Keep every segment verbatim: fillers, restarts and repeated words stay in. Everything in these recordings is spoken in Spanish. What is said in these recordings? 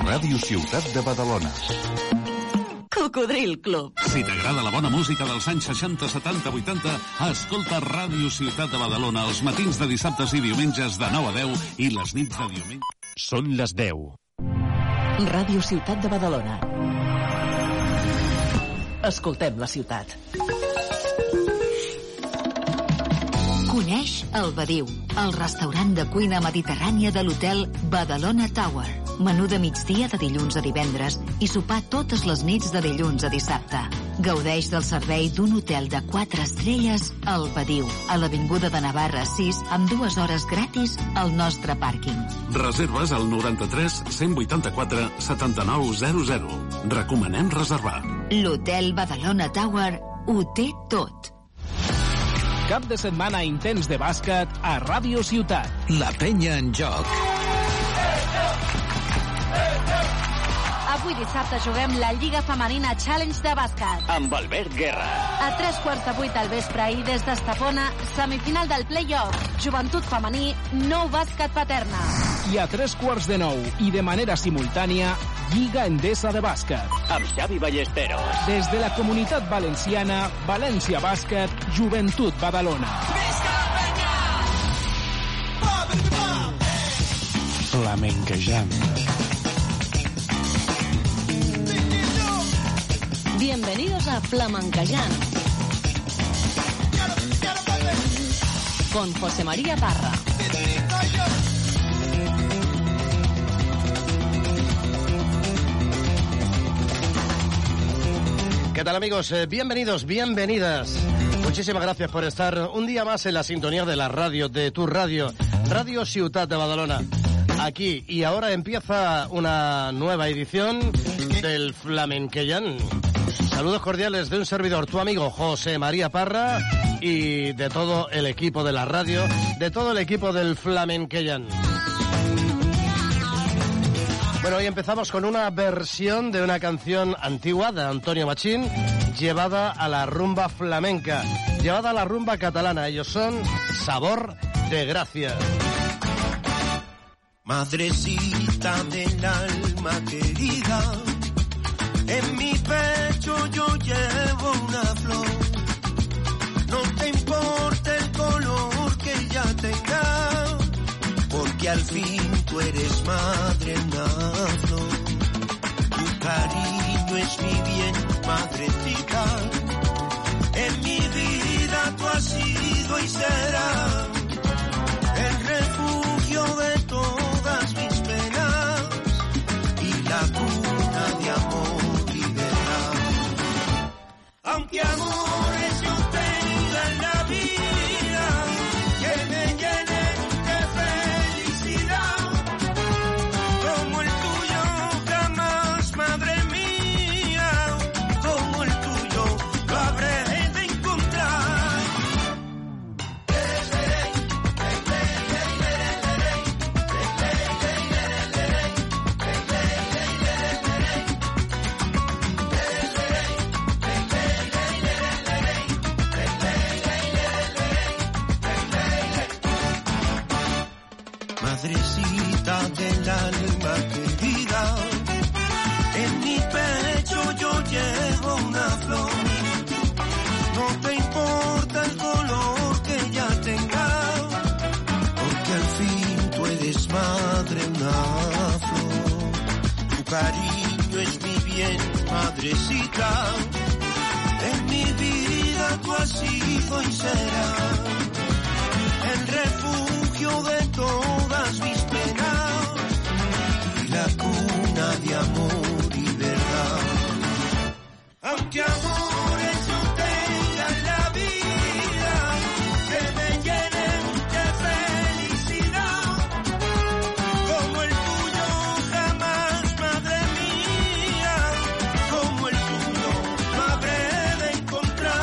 Ràdio Ciutat de Badalona. Cocodril Club. Si t'agrada la bona música dels anys seixanta, setanta, vuitanta, escolta Ràdio Ciutat de Badalona els matins de dissabtes i diumenges de nou a deu i les nits de diumenge. Són les deu. Ràdio Ciutat de Badalona. Escoltem la ciutat. Coneix el Badiu, el restaurant de cuina mediterrània de l'hotel Badalona Tower. Menú de migdia de dilluns a divendres i sopar totes les nits de dilluns a dissabte. Gaudeix del servei d'un hotel de quatre estrelles al Badiu, a l'Avinguda de Navarra sis, amb dues hores gratis al nostre pàrquing. Reserves al noranta-tres cent vuitanta-quatre setanta-nou zero zero. Recomanem reservar. L'hotel Badalona Tower ho té tot. Cap de setmana intens de bàsquet a Ràdio Ciutat. La penya en joc. Avui dissabte juguem la Lliga Femenina Challenge de bàsquet. Amb Albert Guerra. A tres quarts de vuit al vespre i des d'Estapona, semifinal del play-off. Joventut femení, nou bàsquet paterna. I a tres quarts de nou i de manera simultània, Lliga Endesa de bàsquet. Amb Xavi Ballesteros. Des de la Comunitat Valenciana, València Bàsquet, Joventut Badalona. Flamenquejant. Bienvenidos a Flamenquejant. Con José María Parra. ¿Qué tal, amigos? Eh, bienvenidos, bienvenidas. Muchísimas gracias por estar un día más en la sintonía de la radio, de tu radio, Radio Ciutat de Badalona. Aquí y ahora empieza una nueva edición del Flamenquejant. Saludos cordiales de un servidor, tu amigo José María Parra, y de todo el equipo de la radio, de todo el equipo del Flamenquejant. Bueno, hoy empezamos con una versión de una canción antigua de Antonio Machín, llevada a la rumba flamenca, llevada a la rumba catalana. Ellos son Sabor de Gracia. Madrecita del alma querida, en mi pecho yo llevo una flor. No te importa el color que ella tenga, porque al fin tú eres madre, una flor. Tu cariño es mi bien, madrecita. En mi vida tú has sido y serás el refugio de todas mis penas y la cuna de amor y verdad. Aunque amores yo tenga en la vida que me llenen de felicidad, como el tuyo jamás, madre mía, como el tuyo lo habré de encontrar. Madrecita del alma querida, en mi pecho yo llevo una flor. No te importa el color que ella tenga, porque al fin tú eres madre, una flor. Tu cariño es mi bien, madrecita. En mi vida tú has sido y serás el refugio de todas mis penas y la cuna de amor y verdad. Aunque amores yo tenga en la vida que me llenen de felicidad, como el tuyo jamás, madre mía, como el tuyo lo habré de encontrar.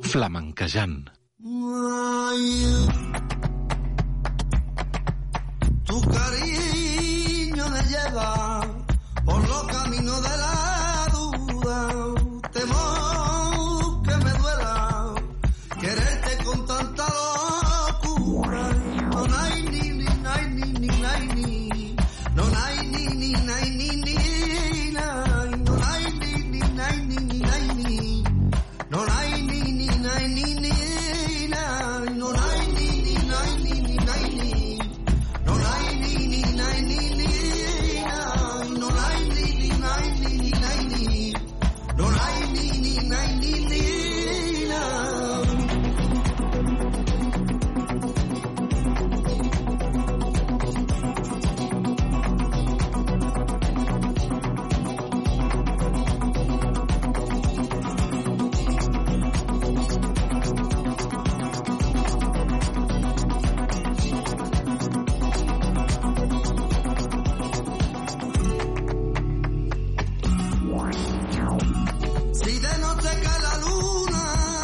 Flamenquejant. Tu cariño me lleva por los caminos de la duda, temor que me duela quererte con tanta locura. No hay ni ni hay ni ni hay ni no hay ni ni hay ni ni no hay ni ni hay ni ni hay ni no hay ni ni hay ni ni no hay ni ni hay ni ni hay ni no hay ni ni hay ni ni no hay ni ni hay ni ni hay ni no hay ni ni hay ni ni Si de noche cae la luna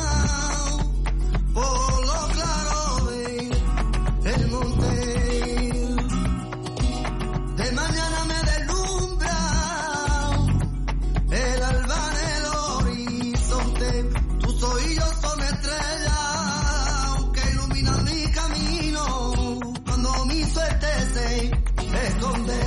por lo claro del monte, de mañana me deslumbra el alba en el horizonte. Tus oídos son estrellas que iluminan mi camino cuando mi suerte se esconde.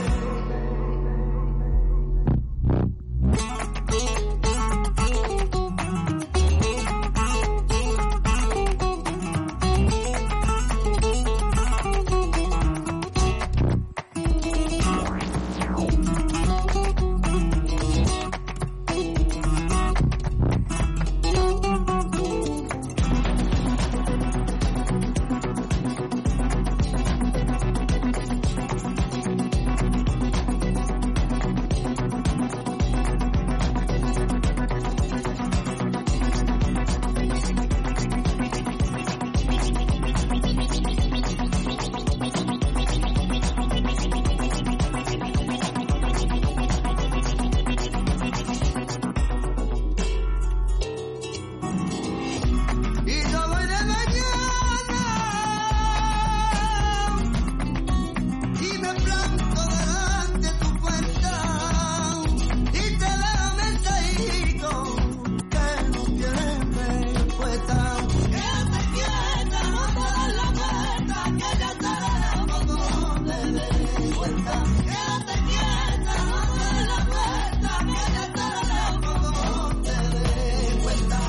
Y yo voy de mañana y me planto delante de tu puerta y te leo mensajito que no tiene respuesta. Quédate quieta, no te das la vuelta, que ya te leo donde me cuenta. Quédate quieta, no te das la vuelta, que ya te leo donde me cuenta.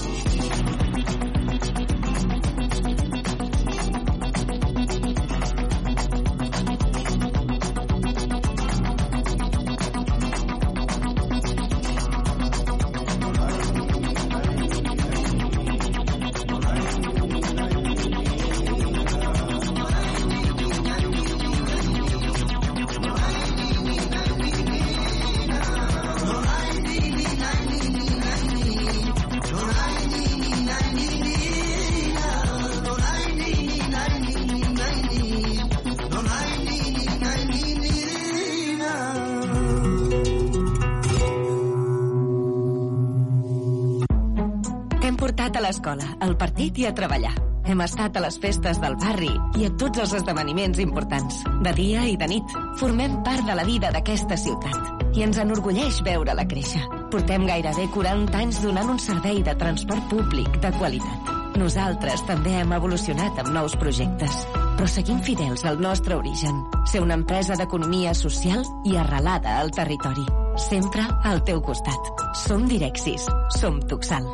Hem portat a l'escola, al partit i a treballar. Hem estat a les festes del barri i a tots els esdeveniments importants, de dia i de nit. Formem part de la vida d'aquesta ciutat i ens enorgulleix veure-la créixer. Portem gairebé quaranta anys donant un servei de transport públic de qualitat. Nosaltres també hem evolucionat amb nous projectes, però seguim fidels al nostre origen, ser una empresa d'economia social i arrelada al territori. Sempre al teu costat. Som Direxis, som Tuxal.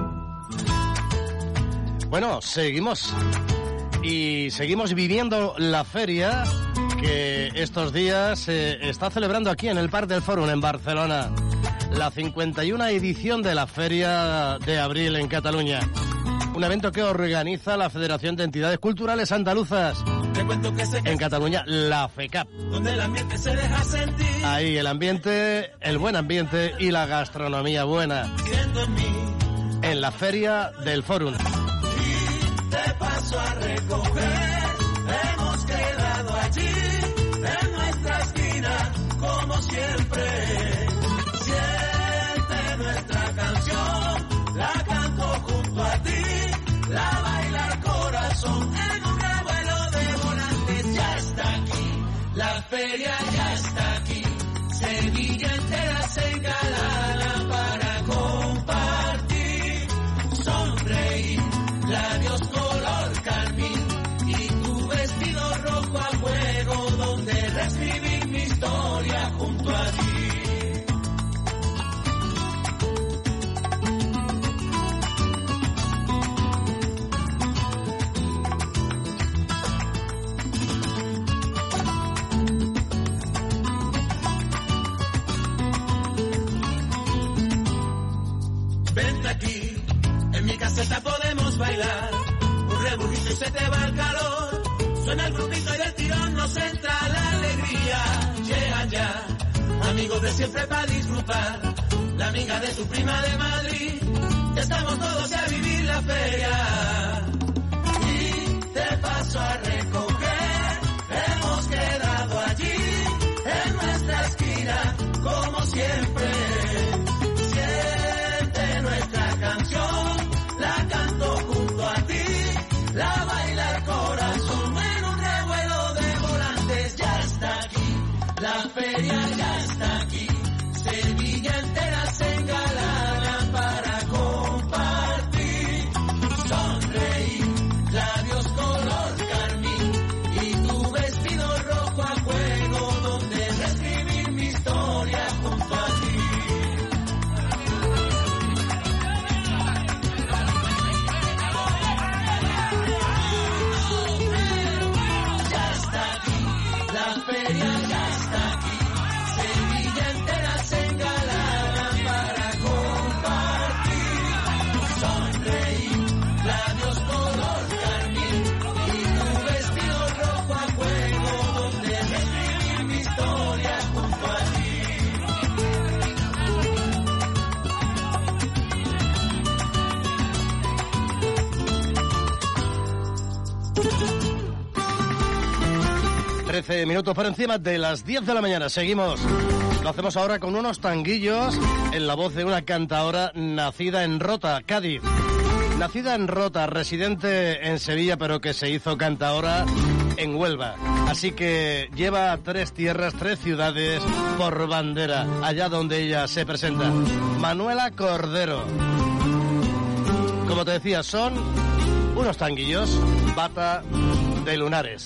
Bueno, seguimos. Y seguimos viviendo la feria que estos días se eh, está celebrando aquí en el Parc del Fòrum, en Barcelona. La cincuenta y una edición de la Feria de Abril en Cataluña. Un evento que organiza la Federación de Entidades Culturales Andaluzas. En Cataluña, la FECAP. Donde el ambiente se deja sentir. Ahí el ambiente, el buen ambiente y la gastronomía buena. En la Feria del Fòrum. Te paso a recoger, hemos quedado allí, en nuestra esquina, como siempre. Siente nuestra canción, la canto junto a ti. caseta podemos bailar, un rebujito y se te va el calor. Suena el grupito y del tirón nos entra la alegría. Llega ya, amigos de siempre para disfrutar, la amiga de tu prima de Madrid. Ya estamos todos a vivir la feria. Y te paso a recoger, hemos quedado allí, en nuestra esquina, como siempre. Siente nuestra canción, la canto junto a ti, la baila el corazón en un revuelo de volantes. Ya está aquí, la feria ya está aquí, Sevilla entera se engalana para compartir, sonreír, labios color carmín y tu vestido rojo a fuego donde reescribir mi historia junto a ti. Ya está aquí, la feria ya está aquí, Sevilla entera se engalana para compartir, sonreír, labios color carmín y tu vestido rojo a fuego donde reescribir mi historia junto a ti. trece minutos por encima de las diez de la mañana. Seguimos. Lo hacemos ahora con unos tanguillos en la voz de una cantaora nacida en Rota, Cádiz. Nacida en Rota, residente en Sevilla, pero que se hizo cantaora en Huelva. Así que lleva tres tierras, tres ciudades por bandera, allá donde ella se presenta. Manuela Cordero. Como te decía, son unos tanguillos, Bata de Lunares.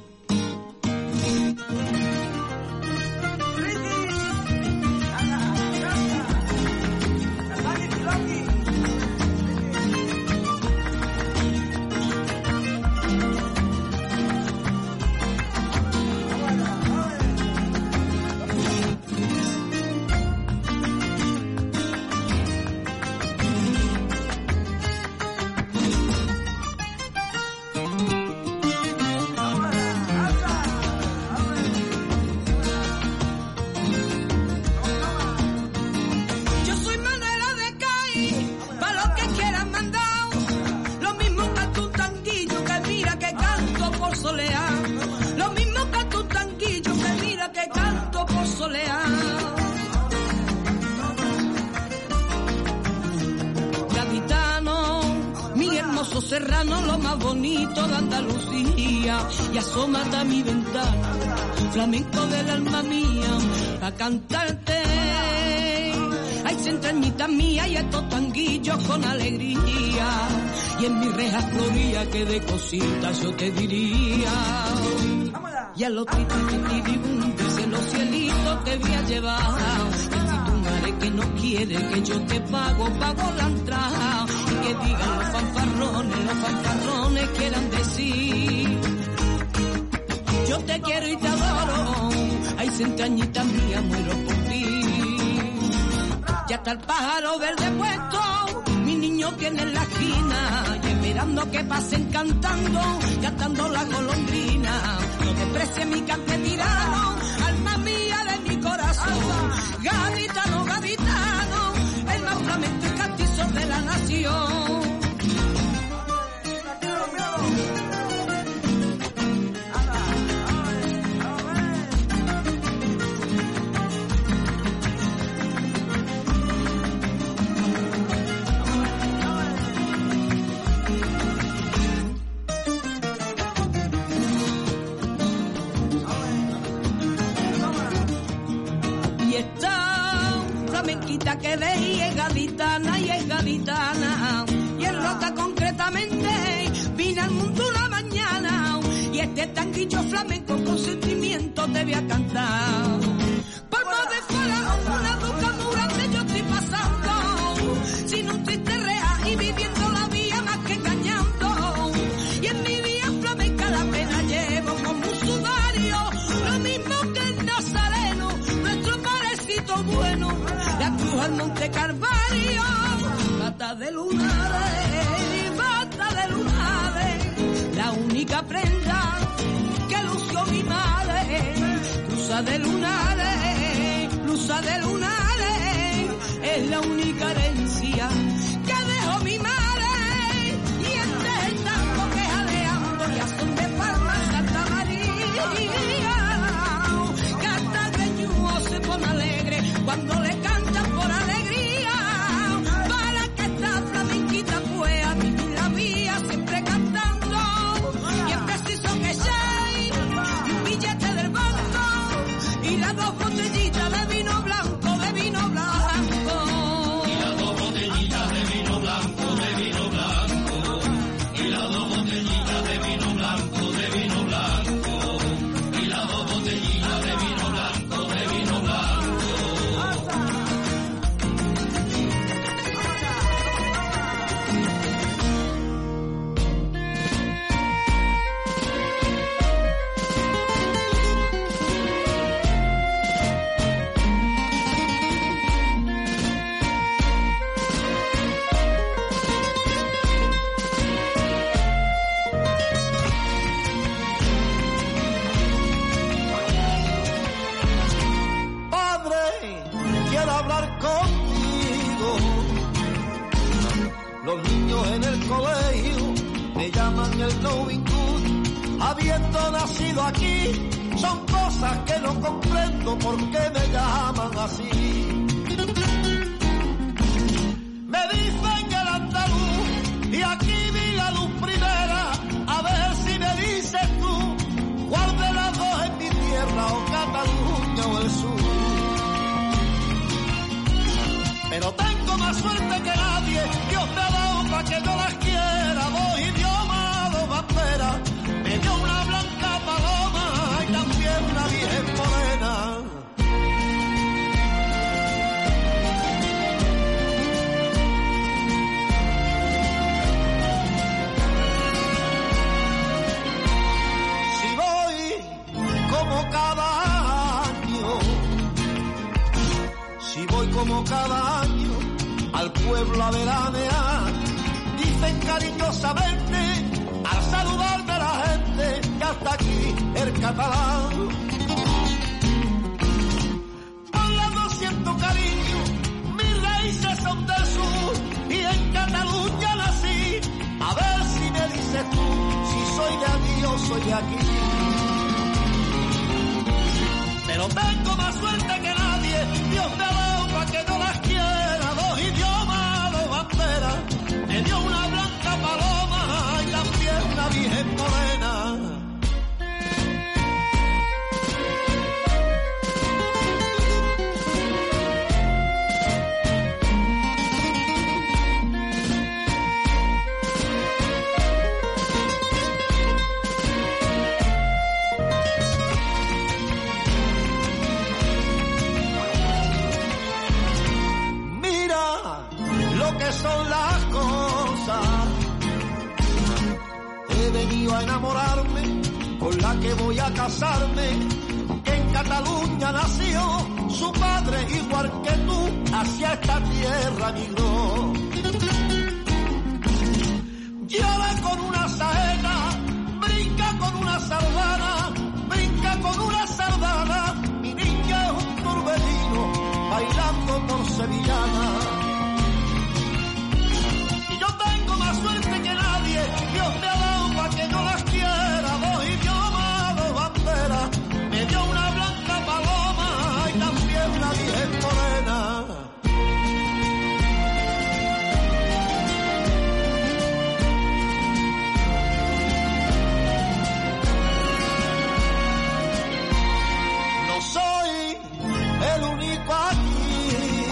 Serrano, lo más bonito de Andalucía, y asómate a mi ventana, flamenco del alma mía, a cantarte. Hay entrañita mía y estos tanguillos con alegría, y en mi reja floría que de cositas yo te diría. Y a los titititibundes en los cielitos te voy a llevar, y tu madre que no quiere que yo te pago, pago la entrada. Que digan los fanfarrones, los fanfarrones quieran decir, yo te quiero y te adoro, ay, centrañita mía, muero por ti. Ya está el pájaro verde puesto, mi niño tiene en la esquina, y esperando que pasen cantando, cantando la golondrina. No desprecies mi cante tirano, alma mía de mi corazón, gaditano, gaditano, el más flamenco y castizo de la nación. Que ve y es gaditana y es gaditana y es Rota concretamente, vine al mundo una mañana y este tanguillo flamenco con sentimiento te voy a cantar. Palma de fuera, una duca muy grande yo estoy pasando, sin un triste real y viviendo la vida más que cañando, y en mi vida flamenca la pena llevo como un sudario, lo mismo que el nazareno, nuestro parecito bueno, la cruz al Monte Calvario, bata de lunares, bata de lunares, la única prenda que lució mi madre, blusa de lunares, blusa de lunares, es la única herencia que dejó mi madre, y entre el tango que jaleando ya son de Palma Santa María, que hasta el greñudo se pone alegre cuando le cantan por alegría, para que esta flamenquita pueda vivir la vía siempre cantando, y es preciso que sea un billete del banco y las dos botellitas de vino blanco, de vino blanco. Y las dos botellitas de vino blanco, de vino blanco. Y las dos botellitas de vino blanco, de vino blanco. Y las dos botellitas de vino blanco, de vino blanco. Padre, quiero hablar contigo. Los niños en el colegio me llaman el Novin Hood. Habiendo nacido aquí, son cosas que no comprendo por qué me llaman así. Me dicen el andaluz y aquí vi la luz primera. A ver si me dices tú cuál de las dos es mi tierra, o Cataluña o el sur. Pero tengo más suerte que nadie, Dios me ha dado para que yo las quiera. Dos idiomas, dos banderas, me dio una blanca paloma y también una virgen morena. Si voy como cada año, si voy como cada año al pueblo a veranear, dicen cariñosamente al saludarme a la gente que hasta aquí el catalán. Hablando siento cariño, mis raíces son del sur y en Cataluña nací. A ver si me dices tú si soy de allí o soy de aquí. Pero tengo más suerte que nadie, Dios me ha dado para que no las quiera. Dos idiomas, dos banderas, me dio una blanca paloma y también una virgen morena. Que son las cosas. He venido a enamorarme con la que voy a casarme, que en Cataluña nació, su padre igual que tú hacia esta tierra migró. Llora con una saeta, brinca con una sardana, brinca con una sardana, mi niña es un torbellino bailando por sevillana. Suerte que nadie, Dios me ha dado para que no las quiera. Dos idiomas, dos banderas, me dio una blanca paloma y también una virgen morena. No soy el único aquí,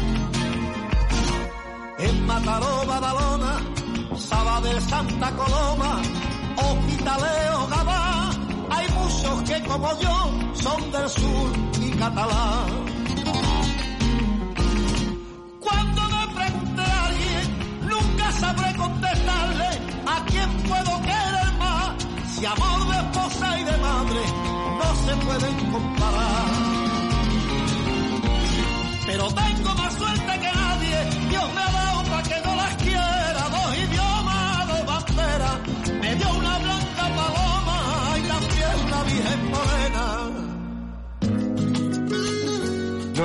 en Mataró, Badalona, Saba de Santa Coloma, Hospitaleo, Gabá, hay muchos que como yo son del sur y catalán. Cuando me pregunte a alguien, nunca sabré contestarle a quién puedo querer más, si amor de esposa y de madre no se pueden comparar. Pero tengo más suerte que nadie, Dios me ha dado para que no la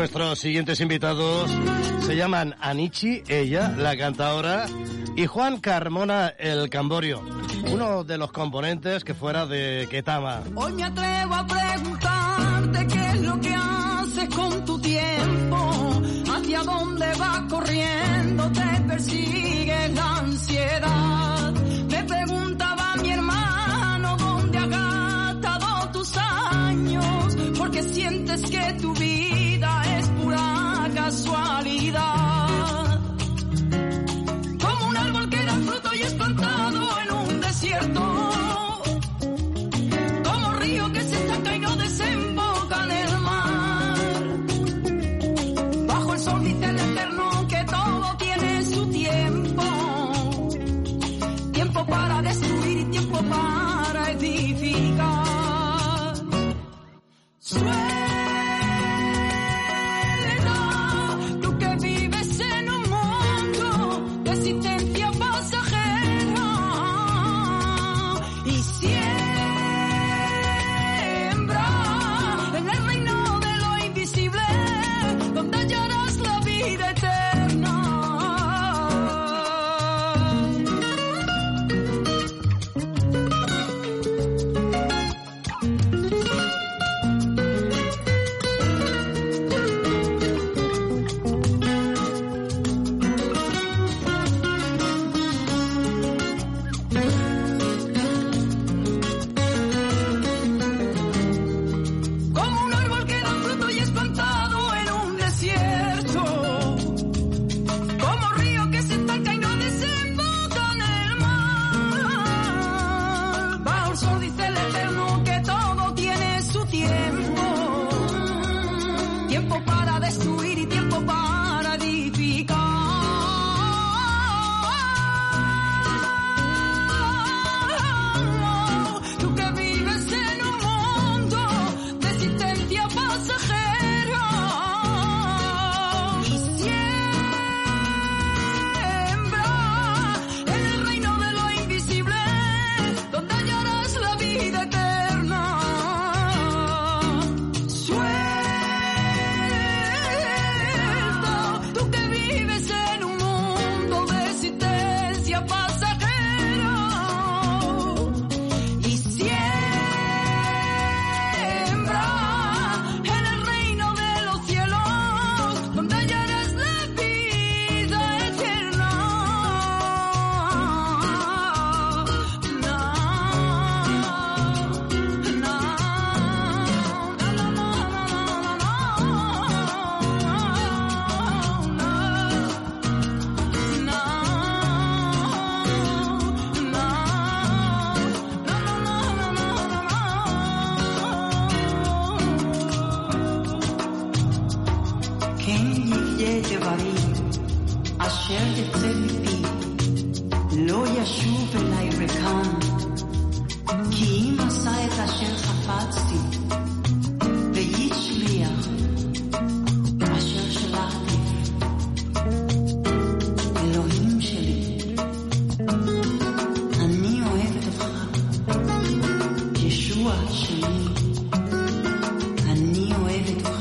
Nuestros siguientes invitados se llaman Anichi, ella, la cantadora, y Juan Carmona, el camborio, uno de los componentes que fuera de Ketama. Hoy me atrevo a preguntarte qué es lo que haces con tu tiempo, hacia dónde vas corriendo, te persigue la ansiedad. Me preguntaba mi hermano dónde has gastado tus años, porque sientes que tu vida es pura casualidad. Como un árbol que da fruto y es plantado en un desierto, como río que se estanca y no desemboca en el mar. Bajo el sol dice el eterno que todo tiene su tiempo, tiempo para destruir y tiempo para edificar. Suelta, tú que vives en un mundo de existencia pasajera, y siembra en el reino de lo invisible, donde hallarás la vida eterna. Como un árbol que da fruto y es plantado en un desierto, como río que se estanca y no desemboca en el mar. Bajo el sol dice el eterno que todo tiene su tiempo, tiempo para destruir y tiempo para edificar. Tú que vives en un mundo de existencia pasajera, y siembra en el reino de lo invisible, donde hallarás la vida eterna. Suelta, tú que vives en un mundo de existencia pasajera, y siembra en el reino de los cielos, donde hallarás la vida eterna. כן יחיה דברי אשר יצא מפי, לא ישוב אליי ריקם, כי אם עשה את אשר חפצתי, וישליח אשר שלחתי. אלוהים שלי, אני אוהבת אותך, ישוע שלי, אני אוהבת אותך.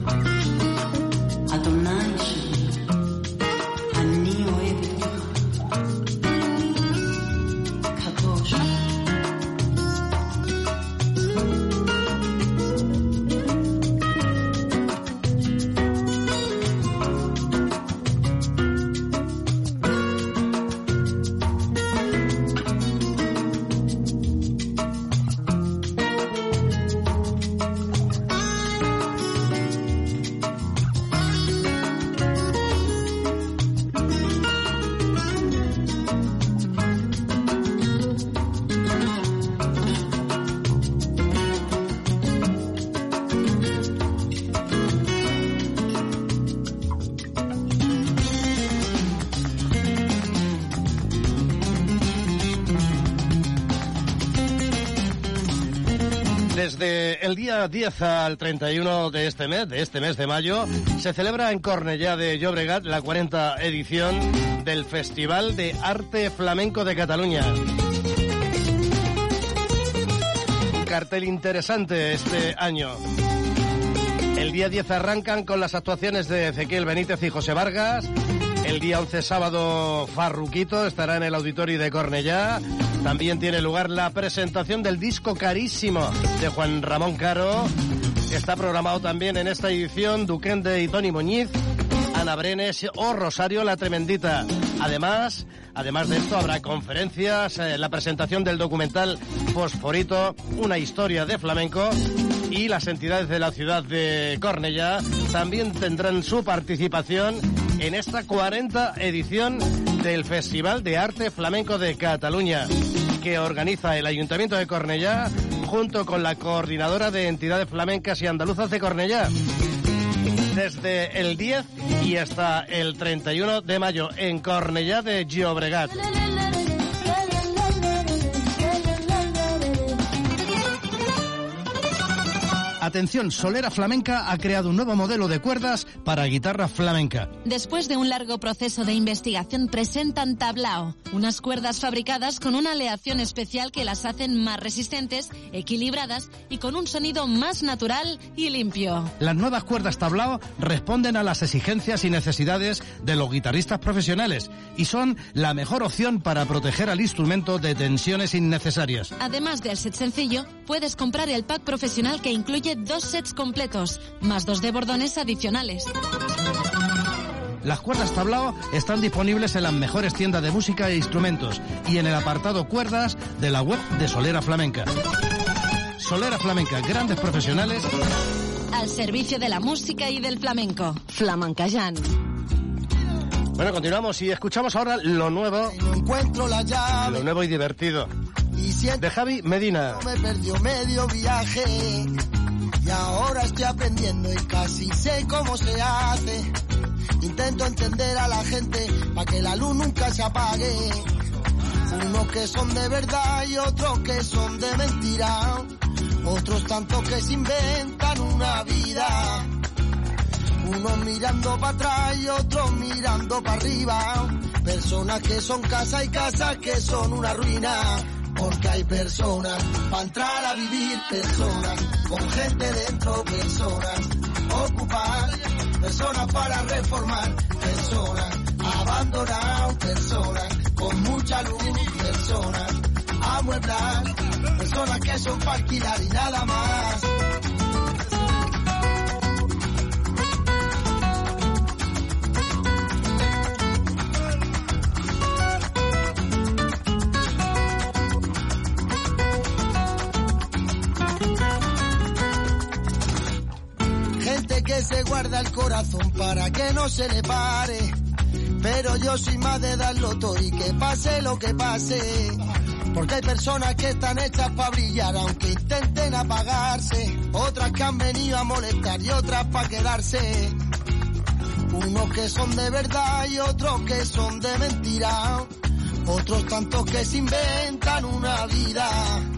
אדוני שלי, אני אוהבת אותך. קדוש. Desde el día diez al treinta y uno de este mes, de este mes de mayo, se celebra en Cornellá de Llobregat la cuarta edición del Festival de Arte Flamenco de Cataluña. Un cartel interesante este año. El día diez arrancan con las actuaciones de Ezequiel Benítez y José Vargas. El día once, sábado, Farruquito estará en el auditorio de Cornellá. También tiene lugar la presentación del disco Carísimo de Juan Ramón Caro. Está programado también en esta edición Duquende y Toni Muñiz, Ana Brenes o Rosario la Tremendita. Además, además de esto habrá conferencias, eh, la presentación del documental Fosforito, una historia de flamenco, y las entidades de la ciudad de Cornellá también tendrán su participación en esta cuarenta edición del Festival de Arte Flamenco de Cataluña, que organiza el Ayuntamiento de Cornellá junto con la Coordinadora de Entidades Flamencas y Andaluzas de Cornellá. Desde el diez y hasta el treinta y uno de mayo en Cornellá de Llobregat. Atención, Solera Flamenca ha creado un nuevo modelo de cuerdas para guitarra flamenca. Después de un largo proceso de investigación, presentan Tablao, unas cuerdas fabricadas con una aleación especial que las hacen más resistentes, equilibradas y con un sonido más natural y limpio. Las nuevas cuerdas Tablao responden a las exigencias y necesidades de los guitarristas profesionales y son la mejor opción para proteger al instrumento de tensiones innecesarias. Además del set sencillo, puedes comprar el pack profesional que incluye dos sets completos, más dos de bordones adicionales. Las cuerdas Tablao están disponibles en las mejores tiendas de música e instrumentos y en el apartado cuerdas de la web de Solera Flamenca. Solera Flamenca, grandes profesionales al servicio de la música y del flamenco. Flamencajan. Bueno, continuamos y escuchamos ahora lo nuevo, no encuentro la llave, lo nuevo y divertido y siento de Javi Medina. Me perdió medio viaje y ahora estoy aprendiendo y casi sé cómo se hace. Intento entender a la gente para que la luz nunca se apague. Unos que son de verdad y otros que son de mentira. Otros tantos que se inventan una vida. Unos mirando para atrás y otros mirando para arriba. Personas que son casa y casas que son una ruina. Porque hay personas para entrar a vivir, personas con gente dentro, personas ocupar, personas para reformar, personas abandonar, personas con mucha luz, personas amueblar, personas que son para alquilar y nada más. Que se guarda el corazón para que no se le pare, pero yo soy más de darlo todo y que pase lo que pase, porque hay personas que están hechas para brillar aunque intenten apagarse, otras que han venido a molestar y otras para quedarse, unos que son de verdad y otros que son de mentira, otros tantos que se inventan una vida.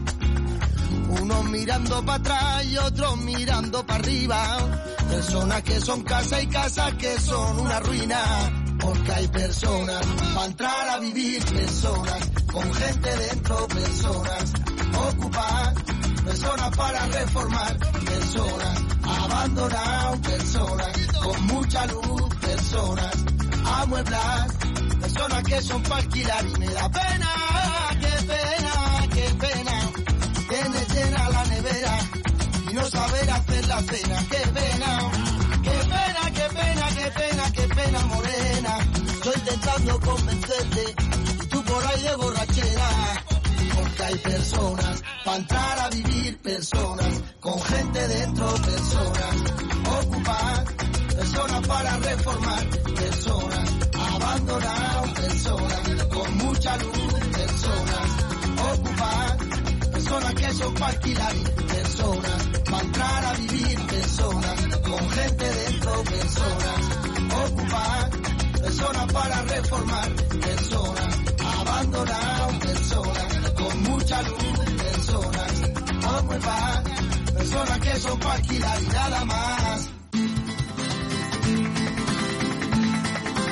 Unos mirando para atrás y otros mirando para arriba. Personas que son casa y casas que son una ruina. Porque hay personas para entrar a vivir, personas con gente dentro, personas ocupar, personas para reformar, personas abandonar, personas con mucha luz, personas amueblar, personas que son para alquilar y me da pena, qué pena, qué pena. Tiene llena la nevera y no saber hacer la cena. ¡Qué pena! ¡Qué pena, qué pena, qué pena, qué pena, morena! Estoy intentando convencerte y tú por ahí de borrachera. Porque hay personas para entrar a vivir, personas con gente dentro, personas ocupar, personas para reformar, personas abandonar, personas con mucha luz, personas ocupar, personas que son para alquilar, personas para entrar a vivir, personas con gente dentro, personas ocupar, personas para reformar, personas abandonar, personas con mucha luz, personas ocupar, personas que son para alquilar y nada más.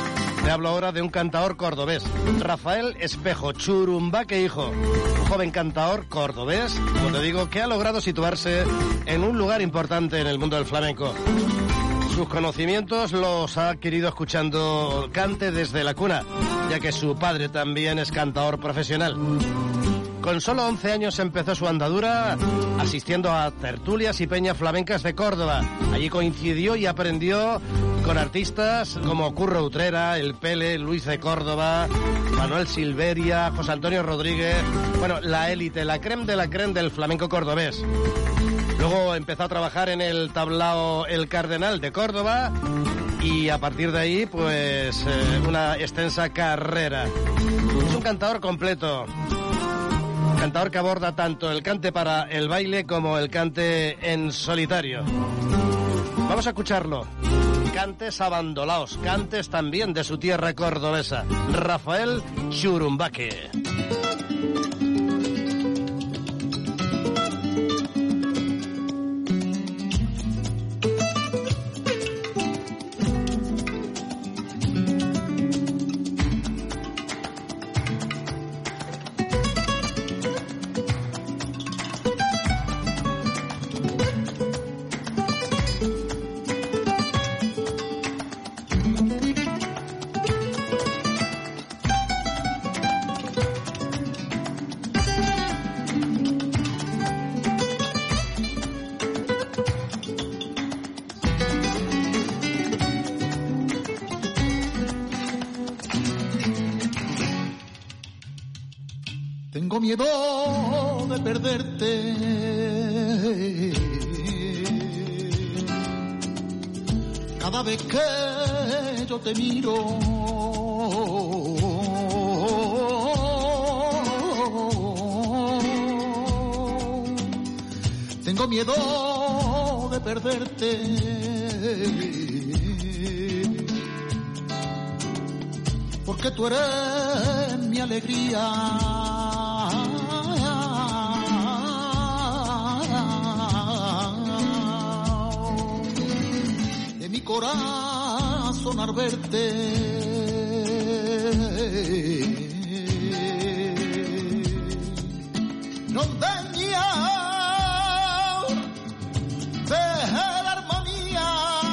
Te hablo ahora de un cantaor cordobés, Rafael Espejo, Churumbaque hijo. Un joven cantaor cordobés, como te digo, que ha logrado situarse en un lugar importante en el mundo del flamenco. Sus conocimientos los ha adquirido escuchando cante desde la cuna, ya que su padre también es cantaor profesional. Con solo once años empezó su andadura asistiendo a tertulias y peñas flamencas de Córdoba. Allí coincidió y aprendió con artistas como Curro Utrera, El Pele, Luis de Córdoba, Manuel Silveria, José Antonio Rodríguez. Bueno, la élite, la creme de la creme del flamenco cordobés. Luego empezó a trabajar en el tablao El Cardenal de Córdoba y a partir de ahí, pues, eh, una extensa carrera. Es un cantador completo. Cantador que aborda tanto el cante para el baile como el cante en solitario. Vamos a escucharlo. Cantes abandolaos, cantes también de su tierra cordobesa. Rafael Churumbaque. Tengo miedo de perderte. Cada vez que yo te miro, tengo miedo de perderte. Porque tú eres mi alegría. De mi corazón al verte. No daña de la armonía.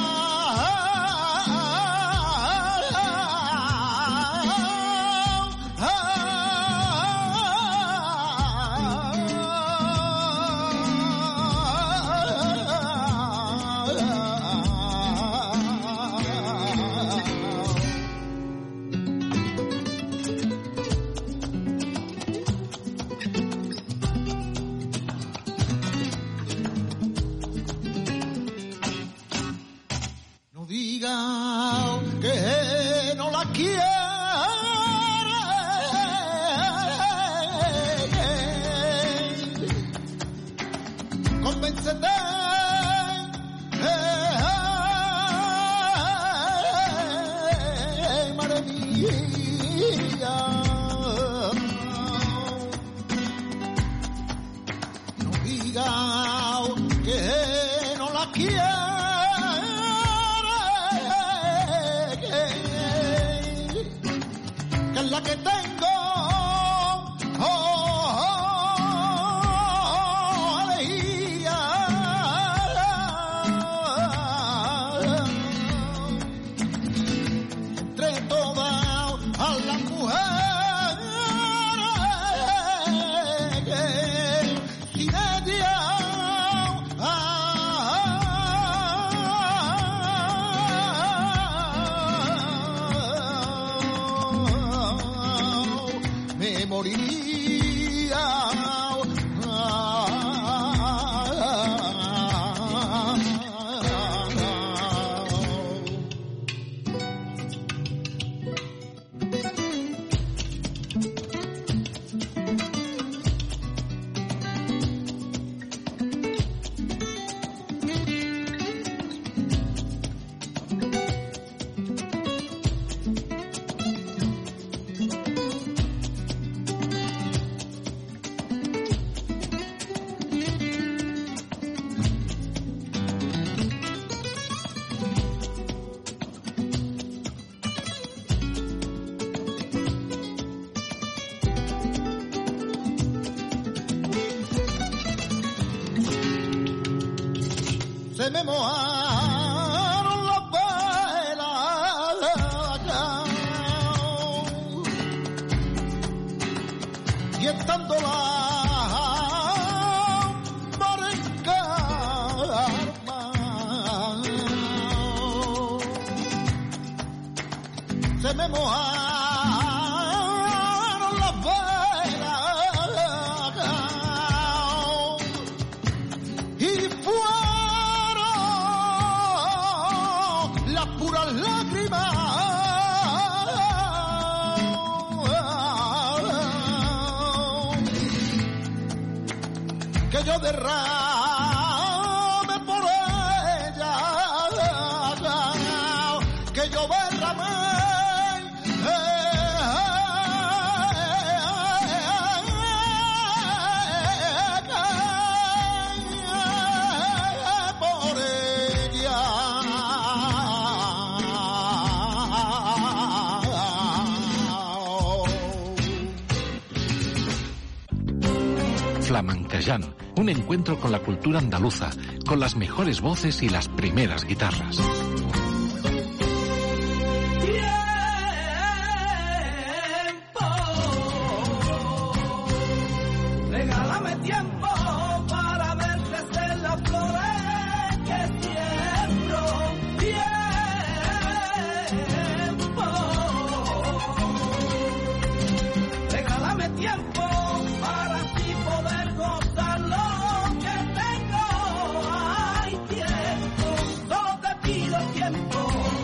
Que no la quiere, convéncete, eh, madre mía, no diga que no la quiere. La que tengo, oh, oh, oh, alegría. Entre todas a las mujeres, sin ella, moriría. se me mojaron las velas y estando la se me mojaron las velas y fueron las puras lágrimas que yo derrame por ella, que yo derramé. Flamenquejant, un encuentro con la cultura andaluza, con las mejores voces y las primeras guitarras. Regálame tiempo para ver crecer las flores que siembro. Tiempo. Regálame tiempo para así poder gozar lo que tengo. Hay tiempo, solo te pido tiempo.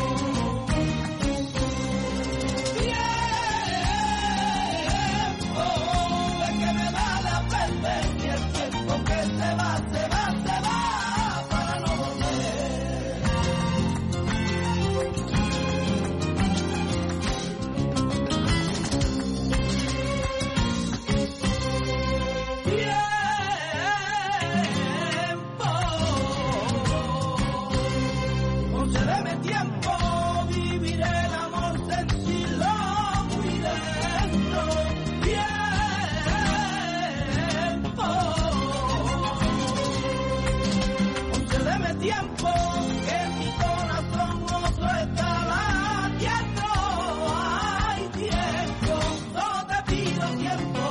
Tiempo, que mi corazón otro está latiendo. Hay tiempo, solo te pido tiempo.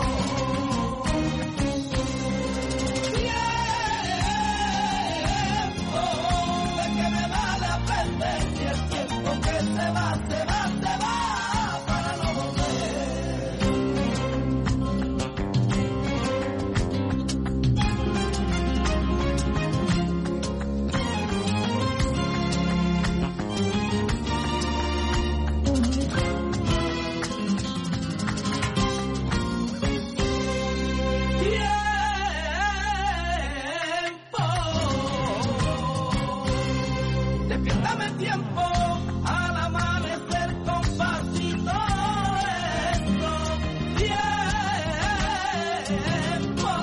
Tiempo, de que me vale a perder si el tiempo que se va, se va, se va para no Despiértame tiempo al amanecer con pasito lento. Tiempo.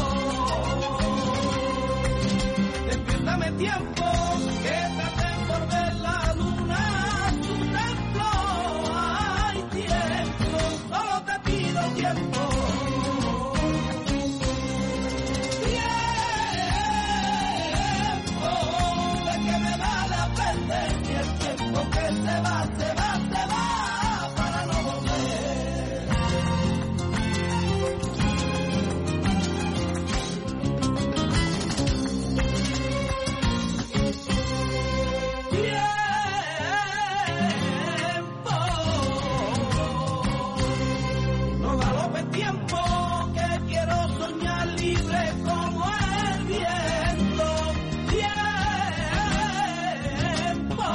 Despiértame tiempo que traté por ver la luna su templo. Hay tiempo, solo te pido tiempo. Que se va, se va, se va para no volver. Tiempo, no galope tiempo, que quiero soñar libre como el viento. Tiempo.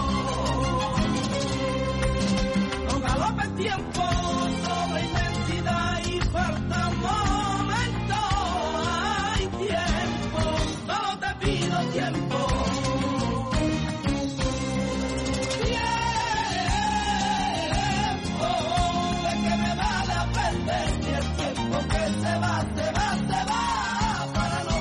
Tiempo sobre inmensidad y falta momento. Hay tiempo, solo te pido tiempo. Tiempo, de que me vale a perder si el tiempo que se va, se va, se va para no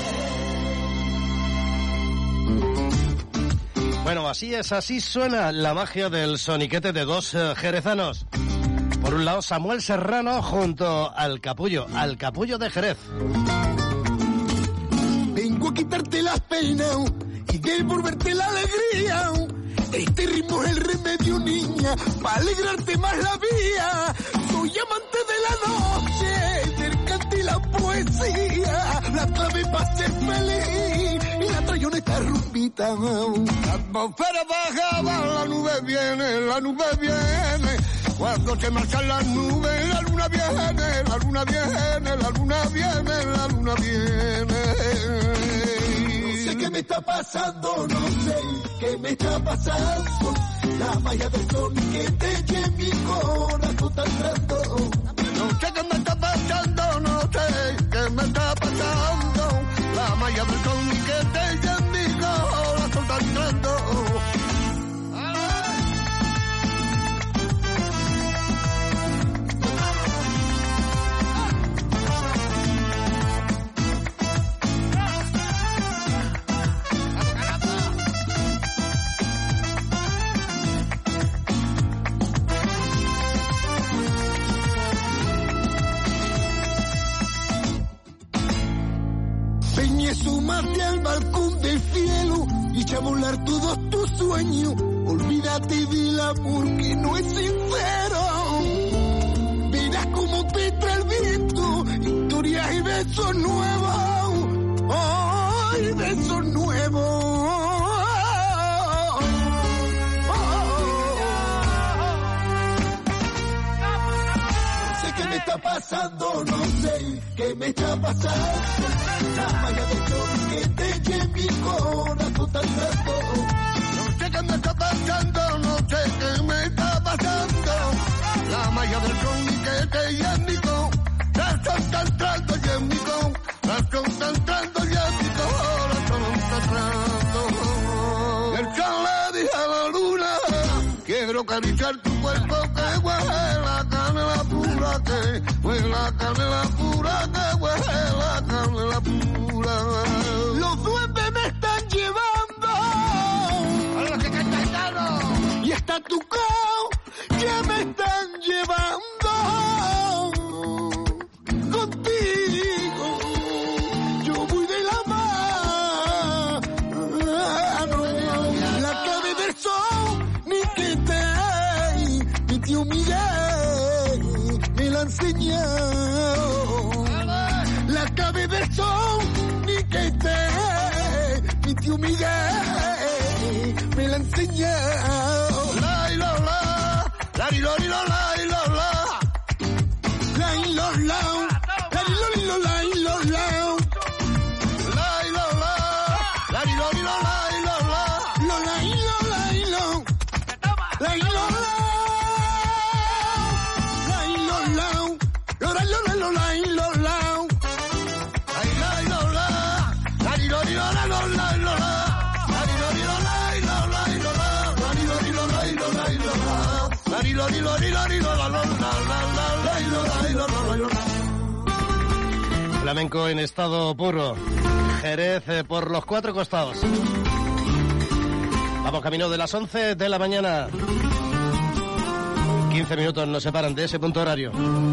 volver. Bueno, así es, así suena la magia del soniquete de dos eh, jerezanos. Por un lado, Samuel Serrano junto al Capullo, al Capullo de Jerez. Vengo a quitarte las penas y de volverte la alegría. Este ritmo es el remedio, niña, para alegrarte más la vida. Soy amante de la noche, del canto y la poesía, la clave para ser feliz y la traigo en esta rumbita. La atmósfera baja, la nube viene, la nube viene. Cuando se marchan las nubes, la luna viene, la luna viene, la luna viene, la luna viene. No sé qué me está pasando, no sé qué me está pasando. La malla del sol que te lleva mi corazón está entrando. No sé qué me está pasando, no sé qué me está pasando. La malla del sol que te lleva mi corazón está entrando. Súmate al balcón del cielo y echa a volar todos tus sueños. Olvídate del amor que no es sincero. Verás cómo te trae el viento, historias y besos nuevos. Oh, y besos nuevos. ¿Qué me está pasando? No sé qué me está pasando. La malla de sol que te lleva mi corazón tan santo. No sé qué me está pasando, no sé qué me está pasando. La malla del sol que te lleva mi corazón tan entrando y en mi corazón está entrando y en mi corazón está entrando. El sol le dijo a la luna, quiero acariciar tu cuerpo que huele la canela pura, que huele la canela pura, que huele la canela pura. Los duendes me están llevando a los que cantan y hasta tu co que me están llevando contigo. Yo voy de la mano, la cabe del sol, ni que te, mi tío Miguel me la enseñó. La cabe del sol, ni que te, mi tío Miguel me la enseñó. La y la la, la y la y la la y la la, la y la la, la y la y la la y la la, la y la la, la y la y la la y la la, la la y la la y la, la y la la. Flamenco en estado puro. Jerez eh, por los cuatro costados. Vamos camino de las once de la mañana. quince minutos nos separan de ese punto horario.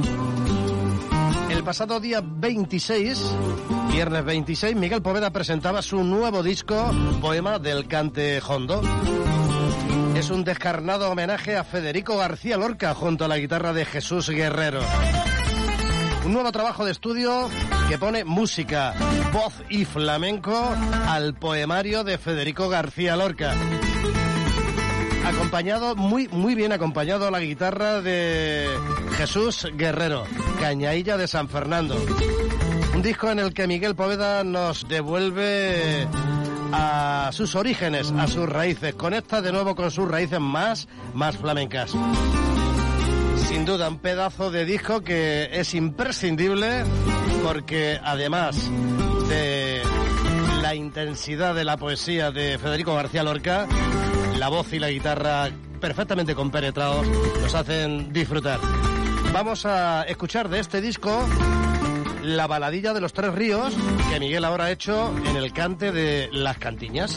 El pasado día veintiséis, viernes veintiséis, Miguel Poveda presentaba su nuevo disco, Poema del Cante Jondo. Es un descarnado homenaje a Federico García Lorca junto a la guitarra de Jesús Guerrero. Un nuevo trabajo de estudio que pone música, voz y flamenco al poemario de Federico García Lorca. Acompañado, muy, muy bien acompañado a la guitarra de Jesús Guerrero, Cañailla de San Fernando. Un disco en el que Miguel Poveda nos devuelve a sus orígenes, a sus raíces. Conecta de nuevo con sus raíces más, más flamencas. Sin duda, un pedazo de disco que es imprescindible porque además de la intensidad de la poesía de Federico García Lorca, la voz y la guitarra perfectamente compenetrados nos hacen disfrutar. Vamos a escuchar de este disco la baladilla de los Tres Ríos que Miguel ahora ha hecho en el cante de Las Cantiñas.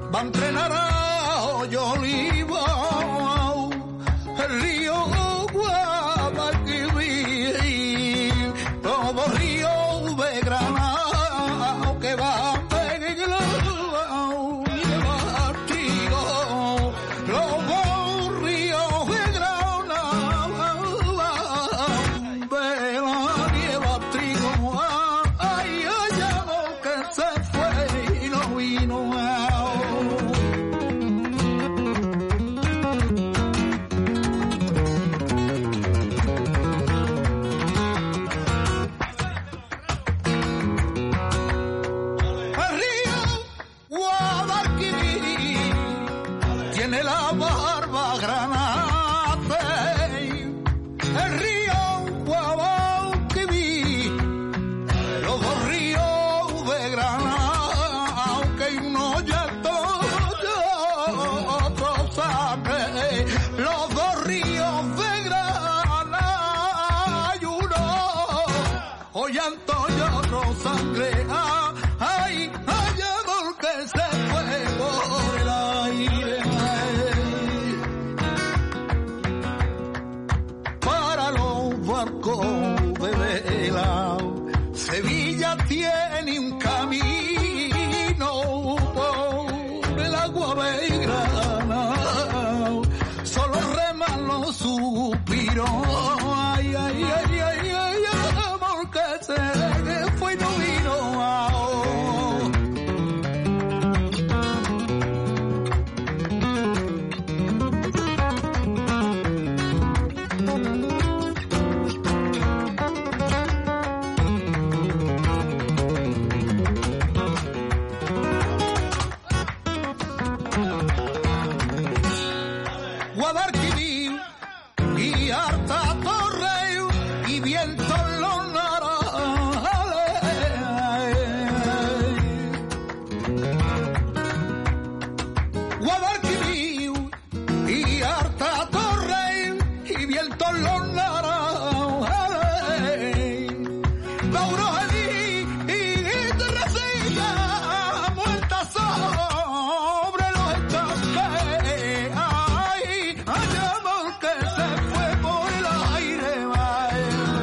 va a entrenar a Oliva, el río Guadalquivir, todo río de Granada que va a Peguilao, lleva trigo, los ríos de Granada, vela lleva trigo, ay, ay, amor que se fue y no vino. Tiene la barba granate, el río Guadalquivir, los dos ríos de Granada, aunque uno ya todo, otro sangre, los dos ríos de Granada, y uno o llanto y otro sangre, ah, ay, ay, amor que se fue por el aire. Barco de vela, Sevilla tiene un camino por el agua belgrana, solo reman los suspiros, ay, ay, ay, ay, ay, amor que se fue y no vino. Guadalquivir y harta torre y viento los naranjales. Guadalquivir y harta torre y viento los naranjales. Laurel y Terracilla muerta sobre los estanques. Ay, amor que se fue por el aire, ay.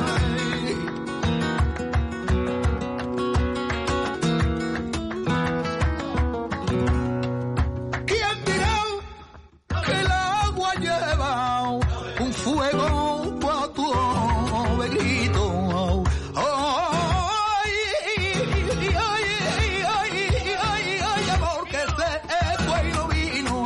¿Quién dirá que el agua lleva un fuego pa' tu oveguito? Ay, ay, ay, ay, ay, ay, amor que se fue y no vino.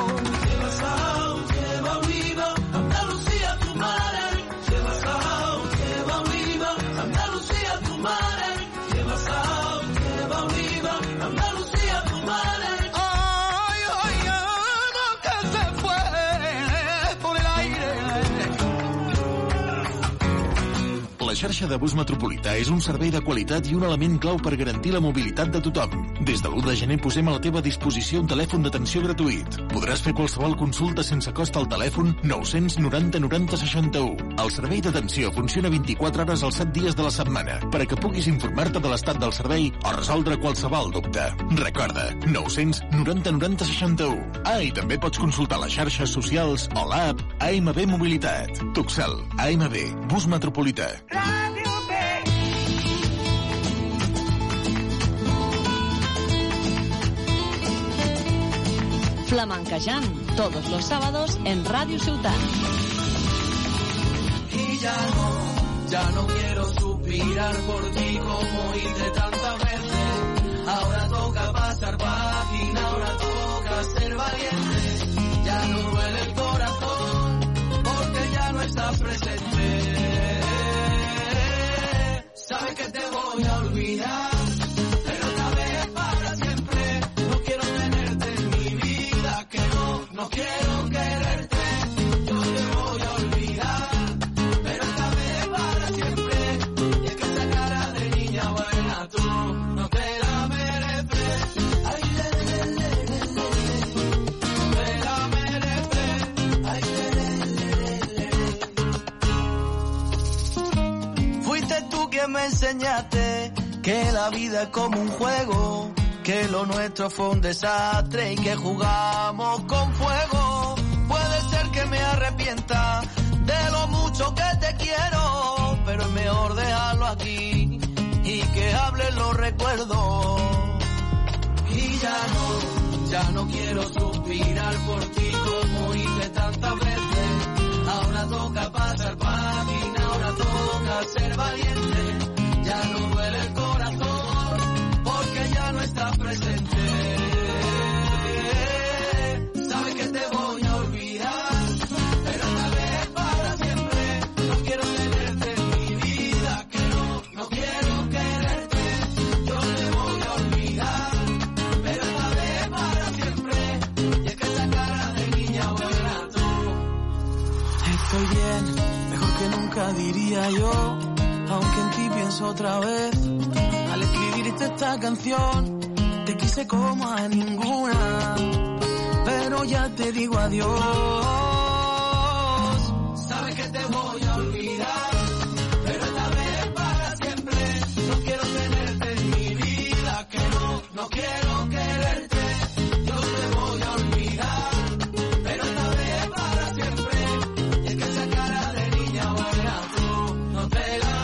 La xarxa de bus metropolità és un servei de qualitat i un element clau per garantir la mobilitat de tothom. Des de l'u de gener posem a la teva disposició un telèfon d'atenció gratuït. Podràs fer qualsevol consulta sense cost al telèfon nou noranta noranta seixanta-u. El servei d'atenció funciona vint-i-quatre hores als set dies de la setmana per a que puguis informar-te de l'estat del servei o resoldre qualsevol dubte. Recorda, nou noranta noranta seixanta-u. Ah, i també pots consultar les xarxes socials o l'app A M B Mobilitat. Tuxal, A M B, bus metropolità. Flamencajant, todos los sábados en Radio Ciutat. Y ya no, ya no quiero suspirar por ti como hice tantas veces. Ahora toca pasar página, ahora toca ser valiente. Ya no duele el corazón porque ya no estás presente. Sabes que te voy a olvidar, pero esta vez para siempre. No quiero tenerte en mi vida, que no, no quiero quererte. Yo te voy a olvidar, pero esta vez para siempre. Y es que esa cara de niña buena tú no te la mereces. Ay, le, le, le, le, le, no te la mereces. Ay, le, le, le, le, le. Fuiste tú quien me enseñaste que la vida es como un juego, que lo nuestro fue un desastre y que jugamos con fuego. Puede ser que me arrepienta de lo mucho que te quiero, pero es mejor dejarlo aquí y que hablen los recuerdos. Y ya no, ya no quiero suspirar por ti como hice tantas veces. Ahora toca pasar página, ahora toca ser valiente. Ya no duele el corazón porque ya no estás presente. Sabes que te voy a olvidar, pero esta vez para siempre. No quiero tenerte en mi vida, que no, no quiero quererte. Yo te voy a olvidar, pero esta vez para siempre. Y es que esa cara de niña buena tú. Estoy bien, mejor que nunca diría yo. Aunque en ti pienso otra vez, al escribirte esta canción, te quise como a ninguna, pero ya te digo adiós. Sabes que te voy a olvidar, pero esta vez para siempre. No quiero tenerte en mi vida, que no, no quiero quererte. Yo te voy a olvidar, pero esta vez para siempre. Y es que esa cara de niña buena tú no te la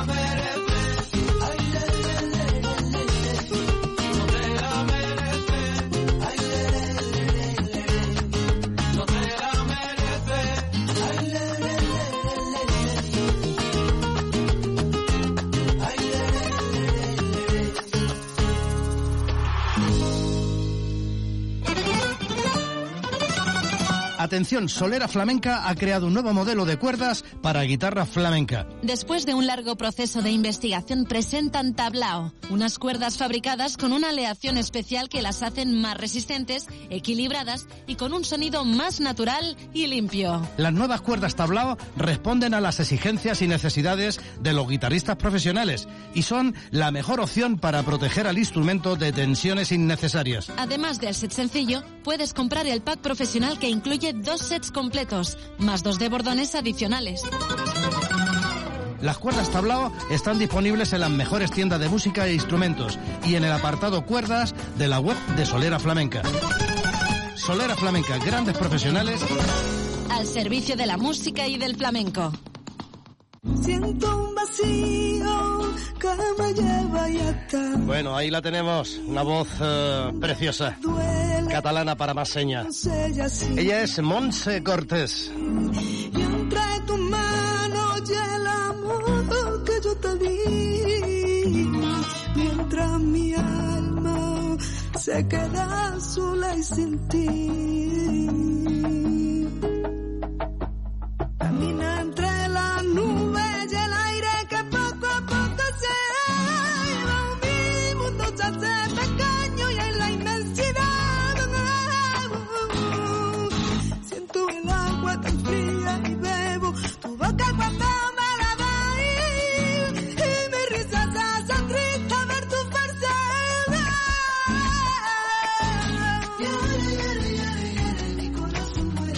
Atención, Solera Flamenca ha creado un nuevo modelo de cuerdas para guitarra flamenca. Después de un largo proceso de investigación, presentan Tablao, unas cuerdas fabricadas con una aleación especial que las hacen más resistentes, equilibradas y con un sonido más natural y limpio. Las nuevas cuerdas Tablao responden a las exigencias y necesidades de los guitarristas profesionales y son la mejor opción para proteger al instrumento de tensiones innecesarias. Además del set sencillo, puedes comprar el pack profesional que incluye dos sets completos, más dos de bordones adicionales. Las cuerdas Tablao están disponibles en las mejores tiendas de música e instrumentos y en el apartado cuerdas de la web de Solera Flamenca. Solera Flamenca, grandes profesionales al servicio de la música y del flamenco. Siento un vacío que me lleva y hasta... Bueno, ahí la tenemos, una voz uh, preciosa, catalana para más señas. Ella es Montse Cortés. Y entre tus manos y el amor que yo te di, mientras mi alma se queda sola y sin ti. Camina entre las nubes y el aire que poco a poco se va. Mi mundo se hace pequeño y en la inmensidad siento el agua tan fría y bebo tu boca cuando me la das y mi risa se hace triste ver tu falsedad. Mi corazón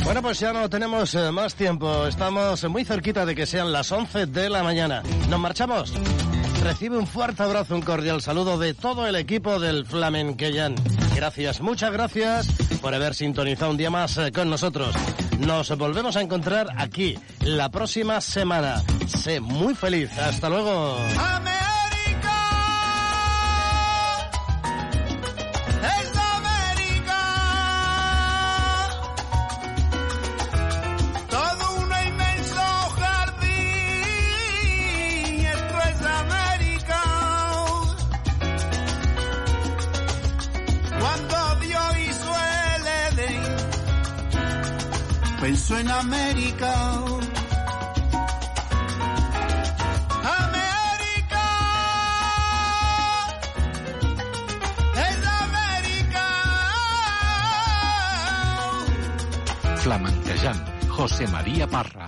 Bueno, pues ya no tenemos eh, más tiempo. Estamos muy cerquita de que sean las once de la mañana. ¿Nos marchamos? Recibe un fuerte abrazo, un cordial saludo de todo el equipo del Flamenquellán. Gracias, muchas gracias por haber sintonizado un día más eh, con nosotros. Nos volvemos a encontrar aquí la próxima semana. Sé muy feliz. Hasta luego. Pensó en América. América es América. Flamenquejant, José María Parra.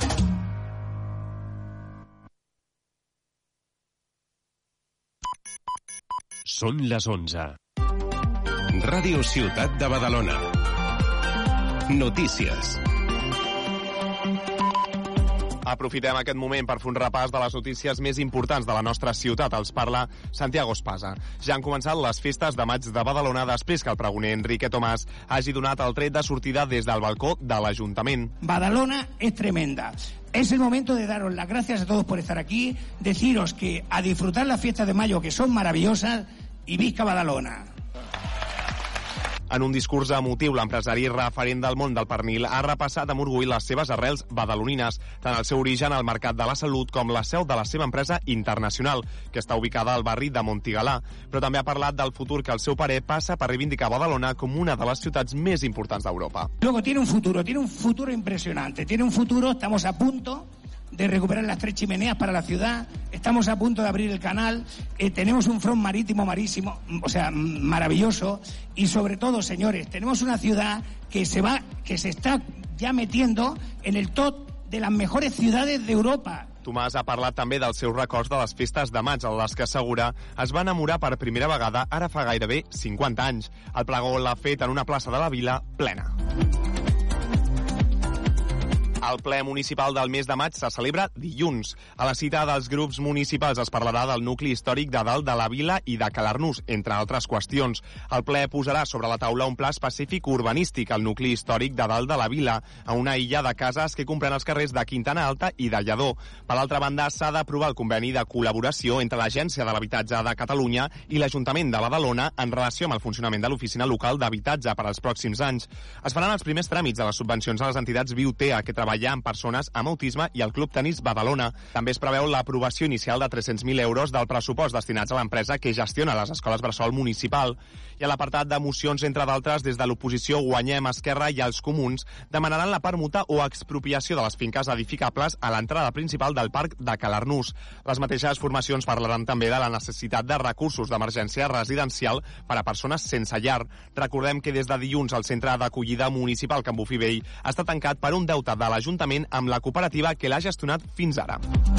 Són les onze. Ràdio Ciutat de Badalona. Notícies. Aprofitem aquest moment per fer un repàs de les notícies més importants de la nostra ciutat. Els parla Santiago Espasa. Ja han començat les festes de maig de Badalona després que el pregoner Enrique Tomàs hagi donat el tret de sortida des del balcó de l'Ajuntament. Badalona es tremenda. Es el momento de daros las gracias a todos por estar aquí, deciros que a disfrutar las fiestas de mayo, que son maravillosas, y visca Badalona. En un discurs emotiu, l'empresari referent del món del pernil ha repassat amb orgull les seves arrels badalonines, tant el seu origen al mercat de la salut com la seu de la seva empresa internacional, que està ubicada al barri de Montigalà. Però també ha parlat del futur que, al seu parer, passa per reivindicar Badalona com una de les ciutats més importants d'Europa. Luego tiene un futuro, tiene un futuro impresionante. Tiene un futuro, estamos a punto de recuperar las tres chimeneas para la ciudad, estamos a punto de abrir el canal, eh, tenemos un front marítimo marísimo, o sea, maravilloso, y sobre todo, señores, tenemos una ciudad que se va, que se está ya metiendo en el top de las mejores ciudades de Europa. Tomàs ha parlat també dels seus records de les festes de maig, en les que assegura es va enamorar per primera vegada ara fa gairebé cinquanta anys. El pregó l'ha fet en una plaça de la vila plena. El ple municipal del mes de maig se celebra dilluns. A la cita dels grups municipals es parlarà del nucli històric de dalt de la vila i de Calarnús, entre altres qüestions. El ple posarà sobre la taula un pla específic urbanístic al nucli històric de dalt de la vila, a una illa de cases que comprèn els carrers de Quintana Alta i de Lledó. Per altra banda, s'ha d'aprovar el conveni de col·laboració entre l'Agència de l'Habitatge de Catalunya i l'Ajuntament de Badalona en relació amb el funcionament de l'Oficina Local d'Habitatge per als pròxims anys. Es faran els primers tràmits de les subvencions a les entitats Viutea, que treballen amb persones amb autisme, i el Club Tenis Badalona. També es preveu l'aprovació inicial de tres-cents mil euros del pressupost destinats a l'empresa que gestiona les escoles bressol municipal. I a l'apartat de mocions, entre d'altres, des de l'oposició Guanyem, Esquerra i els Comuns demanaran la permuta o expropiació de les finques edificables a l'entrada principal del Parc de Calarnús. Les mateixes formacions parlaran també de la necessitat de recursos d'emergència residencial per a persones sense llar. Recordem que des de dilluns el centre d'acollida municipal Can Bufí Vell està tancat per un deute de l'Ajuntament amb la cooperativa que l'ha gestionat fins ara.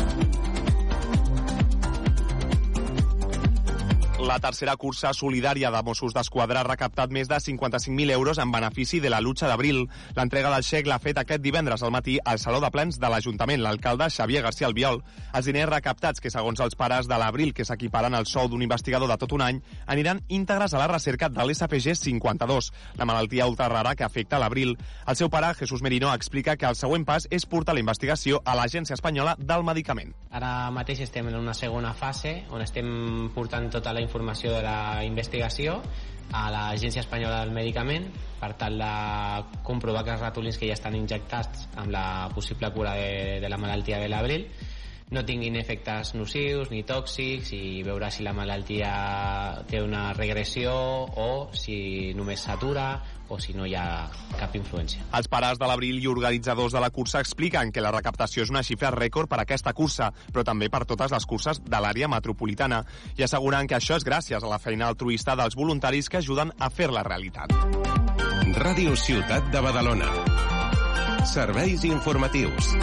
La tercera cursa solidària de Mossos d'Esquadra ha recaptat més de cinquanta-cinc mil euros en benefici de la lucha d'abril. L'entrega del xec l'ha fet aquest divendres al matí al Saló de Plens de l'Ajuntament, l'alcalde Xavier García Albiol. Els diners recaptats, que segons els pares de l'Abril, que s'equiparen al sou d'un investigador de tot un any, aniran íntegres a la recerca de l'S P G cinquanta-dos, la malaltia ultrarara que afecta l'Abril. El seu pare, Jesús Merino, explica que el següent pas és portar la investigació a l'Agència Espanyola del Medicament. Ara mateix estem en una segona fase on estem portant tota la informació de la investigació a l'Agència Espanyola del Medicament per tal de comprovar que els ratolins que ja estan injectats amb la possible cura de, de la malaltia de l'Abril no tinguin efectes nocius ni tòxics, i veure si la malaltia té una regressió o si només s'atura o si no hi ha cap influència. Els pares de l'Abril i organitzadors de la cursa expliquen que la recaptació és una xifra rècord per a aquesta cursa, però també per totes les curses de l'àrea metropolitana, i asseguren que això és gràcies a la feina altruista dels voluntaris que ajuden a fer-la realitat. Ràdio Ciutat de Badalona. Serveis informatius.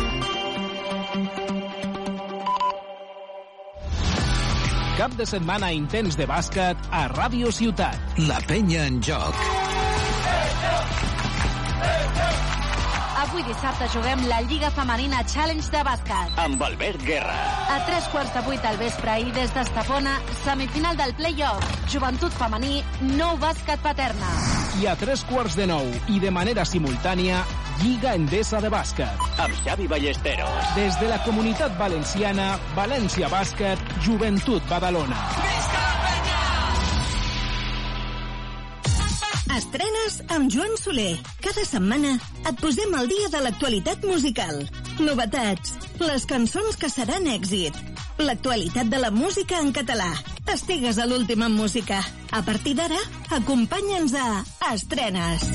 Cap de setmana intens de bàsquet a Ràdio Ciutat. La penya en joc. Avui dissabte juguem la Lliga Femenina Challenge de bàsquet. Amb Albert Guerra. A tres quarts de vuit del vespre i des d'Estepona, semifinal del play-off. Joventut femení, nou bàsquet Paterna. I a tres quarts de nou i de manera simultània, Lliga Endesa de bàsquet. Amb Xavi Ballesteros. Des de la Comunitat Valenciana, València Bàsquet, Joventut Badalona. Estrenes amb Joan Soler. Cada setmana et posem al dia de l'actualitat musical. Novetats, les cançons que seran èxit, l'actualitat de la música en català. Estigues a l'últim en música. A partir d'ara, acompanya'ns a Estrenes.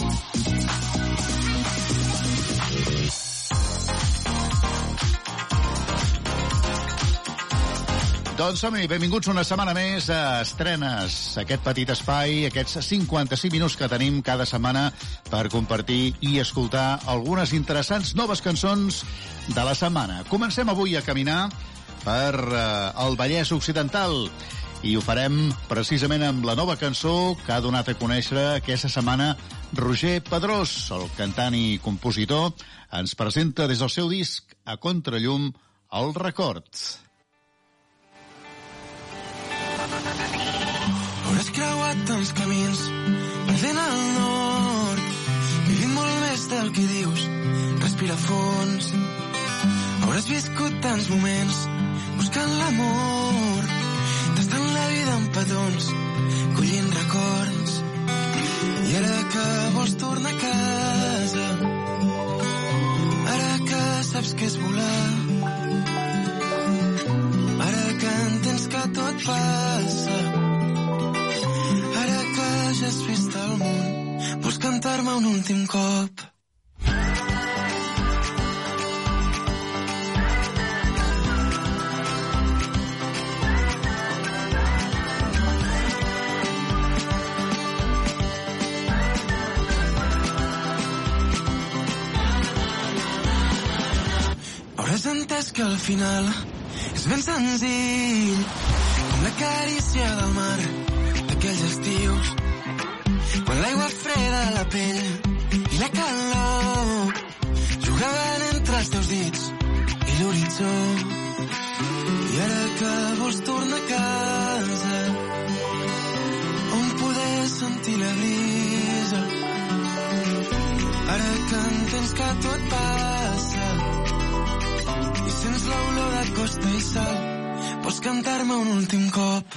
Doncs som-hi, benvinguts una setmana més a Estrenes, aquest petit espai, aquests cinquanta-cinc minuts que tenim cada setmana per compartir i escoltar algunes interessants noves cançons de la setmana. Comencem avui a caminar per eh, el Vallès Occidental i ho farem precisament amb la nova cançó que ha donat a conèixer aquesta setmana Roger Pedrós, el cantant i compositor, ens presenta des del seu disc A Contrallum el Record. Hauràs creuat tants camins, perdent el nord, vivint molt més del que dius, respira fons. Hauràs viscut tants moments, buscant l'amor, tastant la vida en petons, collint records. I ara que vols tornar a casa, ara que saps què és volar, ara que entens que tot passa, ara que ja has vist el món, vols cantar-me un últim cop. Hauràs entès que al final és ben senzill, com la carícia del mar d'aquells estius, quan l'aigua freda a la pell i la calor jugaven entre els teus dits i l'horitzó. I ara que vols tornar a casa, on poder sentir la brisa, ara que entens que tot passa i sents l'olor de costa i sal, vols cantar-me un últim cop.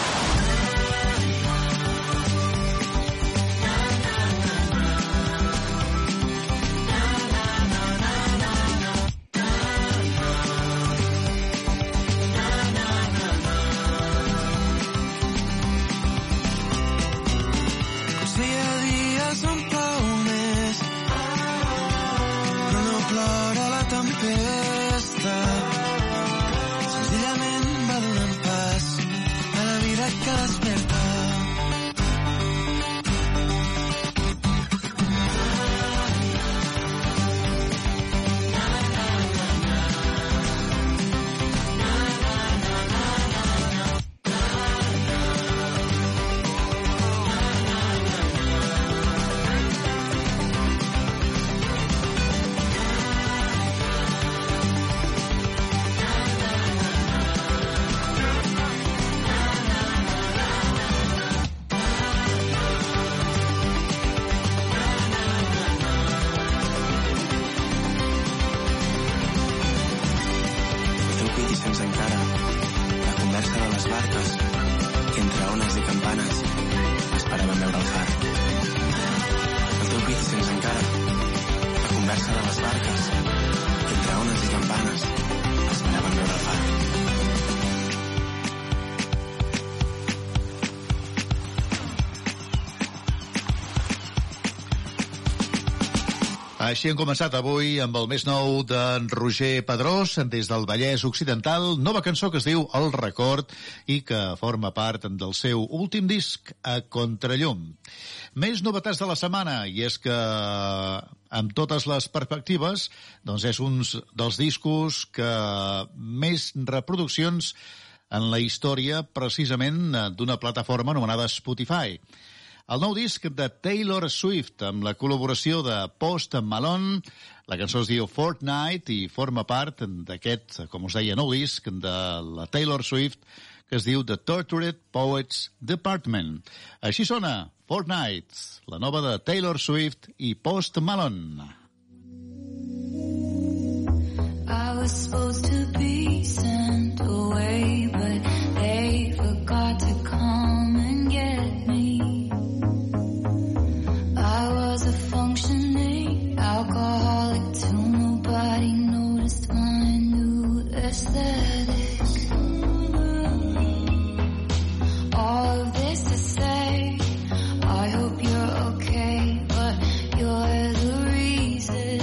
Així hem començat avui amb el més nou d'en Roger Pedrós, des del Vallès Occidental, nova cançó que es diu El Record i que forma part del seu últim disc, A Contrallum. Més novetats de la setmana, i és que, amb totes les perspectives, doncs és un dels discos que més reproduccions en la història, precisament, d'una plataforma anomenada Spotify. el nou disc de Taylor Swift, amb la col·laboració de Post Malone. La cançó es diu Fortnite i forma part d'aquest, com us deia, nou disc de la Taylor Swift, que es diu The Tortured Poets Department. Així sona Fortnite, la nova de Taylor Swift i Post Malone. I was supposed to be sent away, but they forgot to come and get me. I was a functioning alcoholic till nobody noticed my new aesthetic. All of this to say, I hope you're okay, but you're the reason.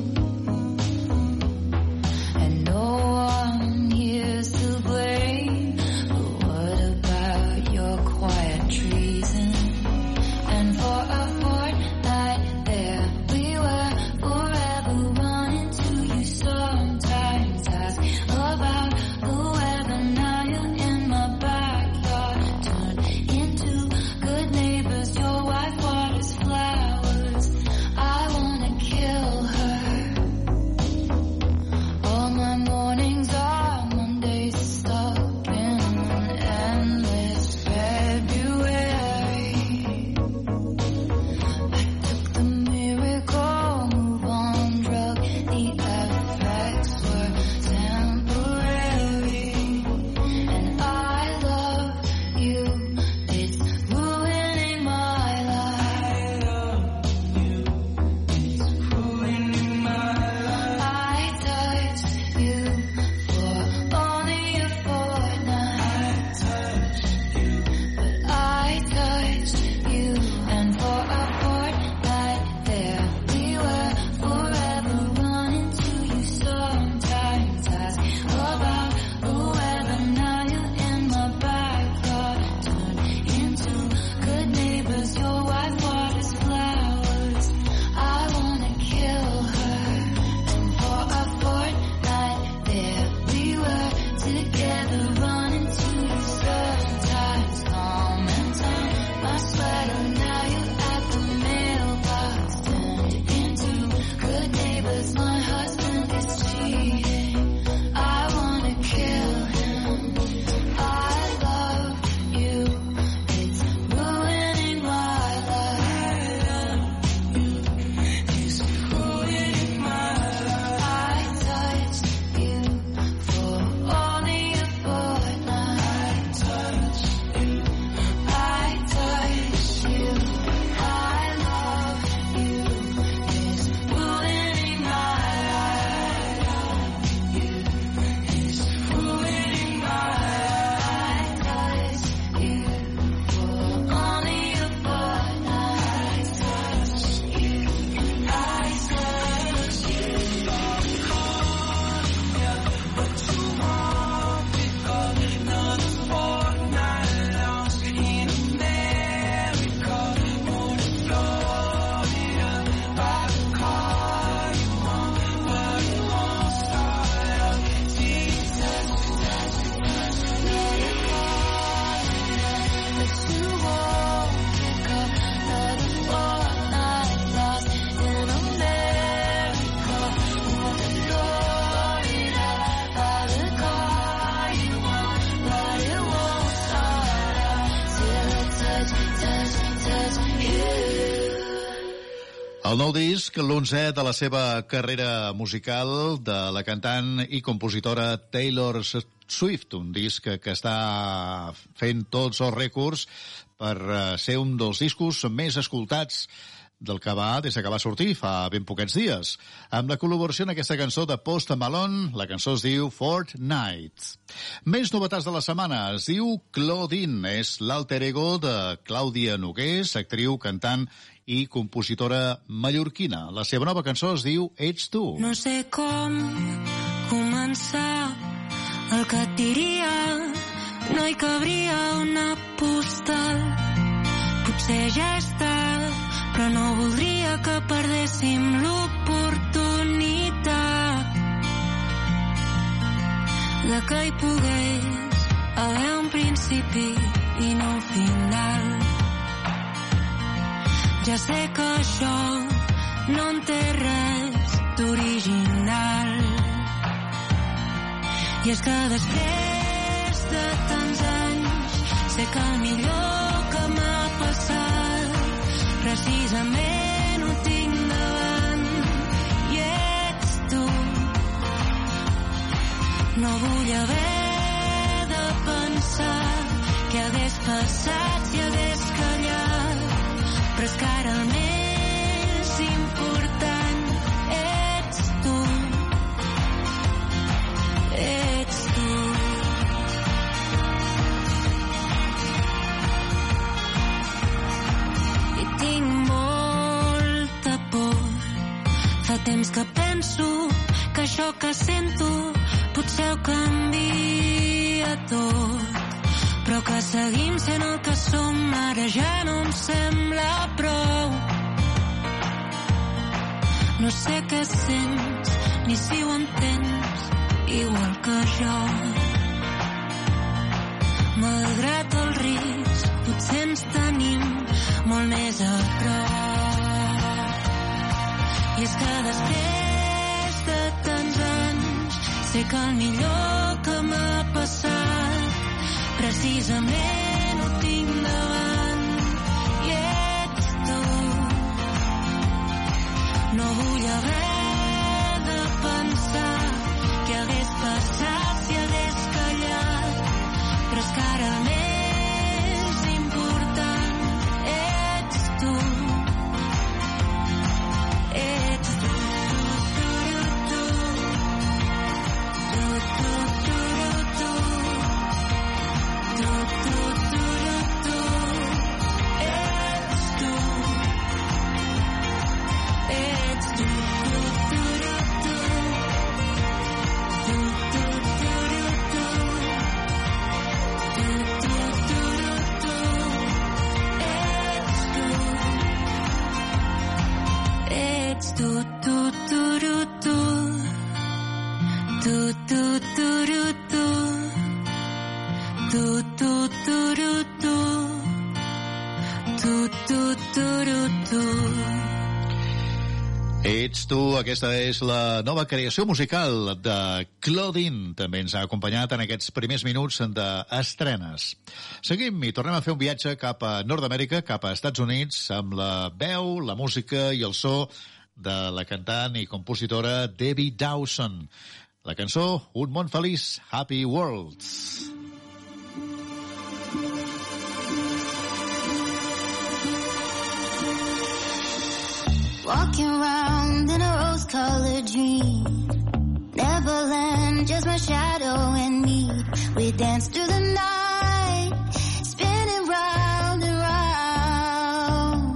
And no one here's to blame, but what about your quiet treason? And for a fortnight there we were, forever running to you. Sometimes ask about the weather, now you're in my backyard, turned into good neighbors. Your wife waters flowers, I wanna kill her. All my mornings are Mondays, stuck in an endless February. I took the miracle move on drug, the effects were temporary. And I love you, it's ruining my life. It's ruining my life. I touched you for only a fortnight. But I touched you, and for a fortnight there we were, forever running to you. Sometimes ask about the weather, now you're in my backyard, turned into good neighbors. Your wife waters flowers, I wanna kill her. And for a fortnight there we were, together running to you. Sometimes calm and time, my sweater, now you're at the mailbox, turned into good neighbors. My husband is cheating, I wanna kill him. I love you, it's ruining my life. It's ruining my life. I touched you for only a fortnight. I touched you, I love you, it's ruining my life. It's ruining my life. I touched you for only a fortnight. I touched you, I touched you. But you won't pick up another fortnight lost in America or Florida. By the car you want, but it won't start up. Jesus, let it fall. But you won't pick up another fortnight lost in America or Florida. By the car you want, but it won't start up till I touch, touch, touch you. El nou disc, l'onzè de la seva carrera musical, de la cantant i compositora Taylor Swift, un disc que està fent tots els rècords per eh, ser un dels discos més escoltats del que va des que va sortir fa ben poquets dies. Amb la col·laboració en aquesta cançó de Post Malone, la cançó es diu Fortnite. Més novetats de la setmana. Es diu Claudine, és l'alter ego de Clàudia Nogués, actriu, cantant i compositora mallorquina. La seva nova cançó es diu Ets tu. No sé com començar el que et diria, no hi cabria una postal. Potser ja és tard, però no voldria que perdéssim l'oportunitat de que hi pogués haver un principi i no un final. Ja sé que això no en té res d'original. I és que després de tants anys sé que el millor que m'ha passat precisament ho tinc davant i ets tu. No vull haver de pensar què hagués passat si hagués callat, però és que ara el més important ets tu. Ets tu. I tinc molta por. Fa temps que penso que això que sento potser ho canvia tot, però que seguim sent el que som ara ja no em sembla prou. No sé què sents ni si ho entens igual que jo. Malgrat el risc, potser ens tenim molt més a prop. I és que després de tants anys sé que el millor que m'ha passat precisament ho tinc davant i ets tu. No vull haver de pensar què hagués passat si hagués callat, però és que ara el més important ets tu. Ets tu. Ets tu, aquesta és la nova creació musical de Claudine. També ens ha acompanyat en aquests primers minuts d'estrenes. Seguim i tornem a fer un viatge cap a Nord-Amèrica, cap a Estats Units, amb la veu, la música i el so de la cantant i compositora Debbie Dawson. La cançó Un món feliç, Happy World. Walking around in a rose-colored dream, Neverland, just my shadow and me. We dance through the night, spinning round and round.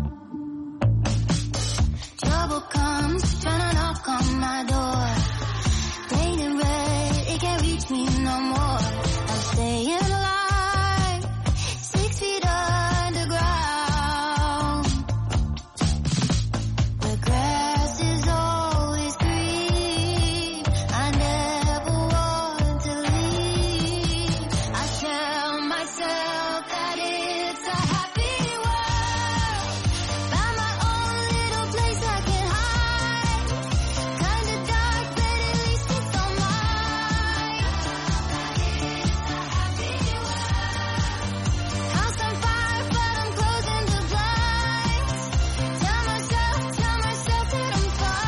Trouble comes, trying to knock on my door. Painted red, it can't reach me no more. I'm staying alive, six feet underground. The grass is always green, I never want to leave. I tell myself that it's a happy world. Found my own little place I can hide. Kinda dark, but at least it's all mine. It's a happy world. House on fire, but I'm closing the blinds. Tell myself, tell myself that I'm fine.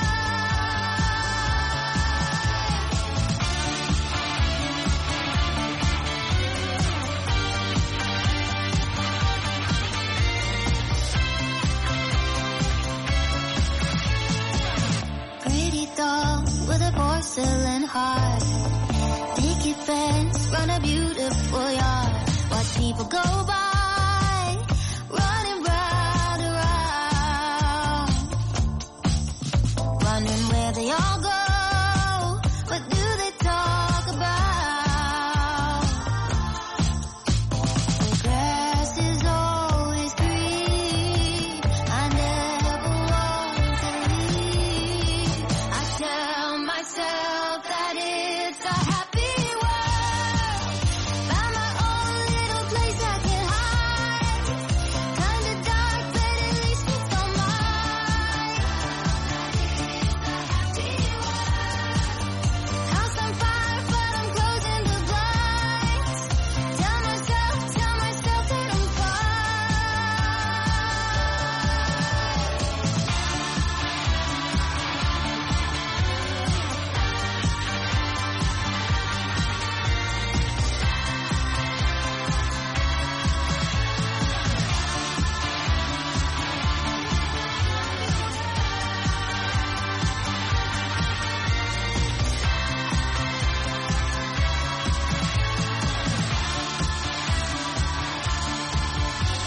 Pretty doll with a porcelain heart. Picket fence, run a beautiful yard. Watch people go by, running round and round. Wondering where they all go, what do they talk about? The grass is always green, I never want to leave. I tell myself that it's a happy world. Found my own little place I can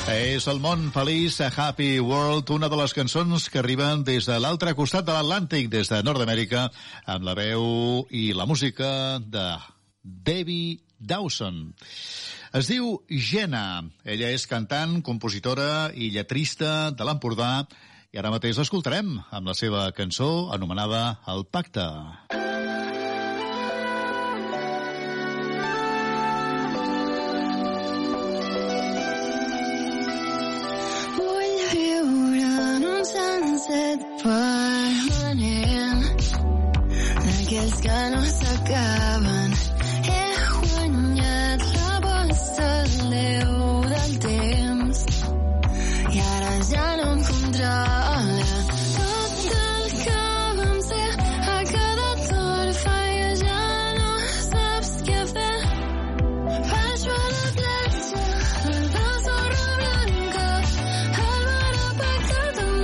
És el món feliç, a Happy World, una de les cançons que arriben des de l'altre costat de l'Atlàntic, des de Nord-Amèrica, amb la veu i la música de Debbie Dawson. Es diu Jenna. Ella és cantant, compositora i lletrista de l'Empordà, i ara mateix l'escoltarem amb la seva cançó anomenada El Pacte. Sunset permanent d'aquells que no s'acaben. He guanyat l'aposta al déu del temps i ara ja no em controla. Tot el que vam ser ha quedat orfe i ja no saps què fer. Vaig a la platja, la sorra blanca, el mar apagat amb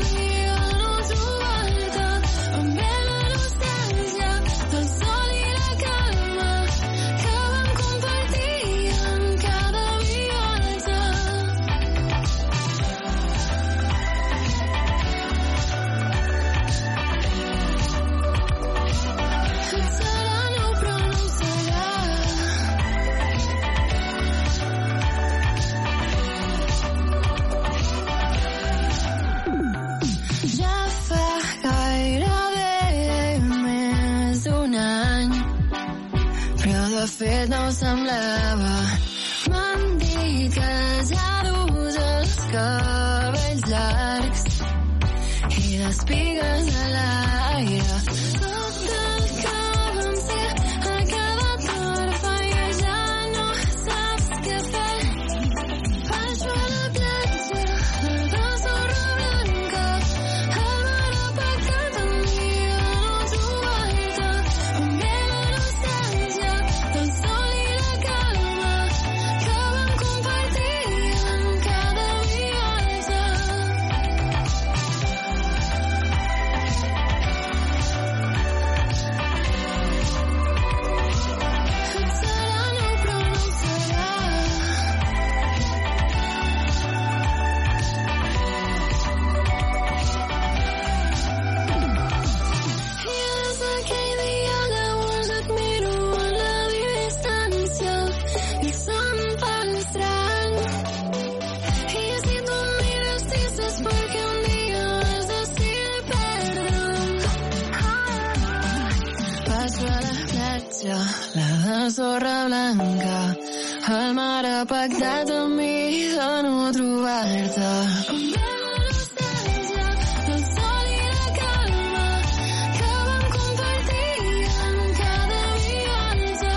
de fet no ho semblava. M'han dit que ja dus els cabells llargs i d'espigues a l'aire. Tot el que vam ser ha quedat orfe i ja no saps què fer. Vaig a la platja, la sorra blanca, el mar apagat amb mi a l'ús oberta. Em ve la nostàlgia del sol i la calma que vam compartir en cada viatge. Et serà no, però no ho serà. I des d'aquell dia llavors et miro a la distància i et sent tan estrany. I si tu em mires trist és perquè un dia vas decidir perdre'm. Passo a la platja, la de sorra blanca, el mar ha pactat amb mi de no trobar-te. Em ve la nostàlgia del sol i la calma que vam compartir en cada viatge.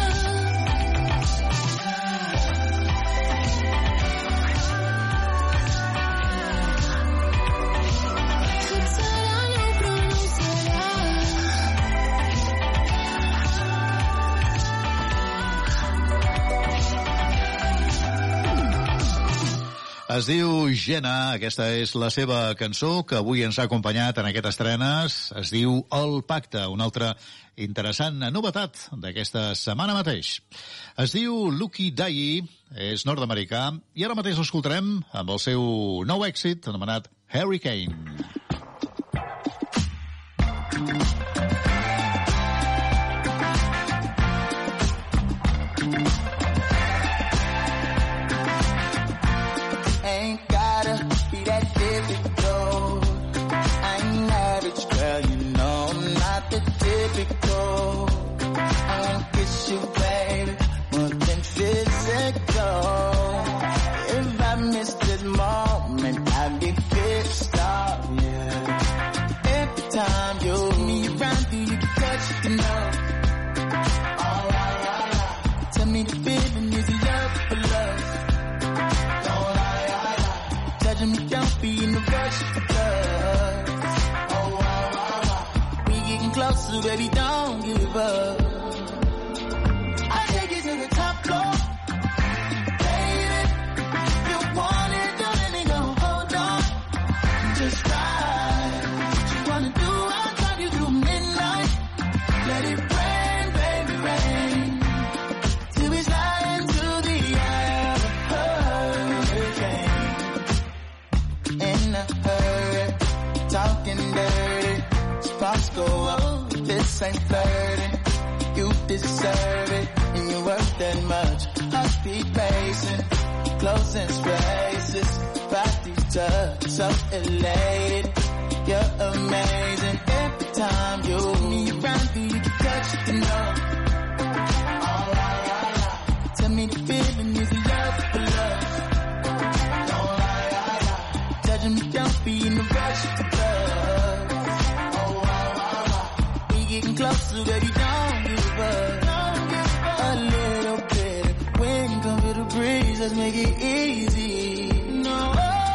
Et serà no, però no ho serà. Es diu Jenna, aquesta és la seva cançó que avui ens ha acompanyat en aquestes estrenes. Es diu El Pacte, una altra interessant novetat d'aquesta setmana mateix. Es diu Lucky Daye, és nord-americà, i ara mateix l'escoltarem amb el seu nou èxit anomenat Hurricane. Ain't gotta be that difficult. I ain't average, girl, you know I'm not the typical. I wanna kiss you, baby, more than physical. If I miss this moment, I'd be pissed off, yeah. Every time you see me around, do you touch the know? Oh, la, la, la. Tell me the feeling, is it love for love? Touching me, don't be in a rush for love. Oh, wow, wow, wow. We getting closer, baby, don't give up. I take you to the top floor. Baby, if you want it, don't let me go, hold on. Just ride. What you wanna do, I'll drive you through midnight. Let it rain, baby, rain. Till we slide into the eye of a hurricane. a hurry, talking dirty. Sparks go up, this ain't flirting. You deserve it, and you're worth that much. Heartbeat pacing, closing spaces. Bodies touch, so elated. You're amazing. Every time you see me around you, you can touch the note. All right, all right. Tell me the feeling is love for love. All right, all right. Judging me, don't be in a rush to love. Oh, all right, all right. We getting closer, baby, don't give up. A little bit. When you come feel the breeze, let's make it easy. No.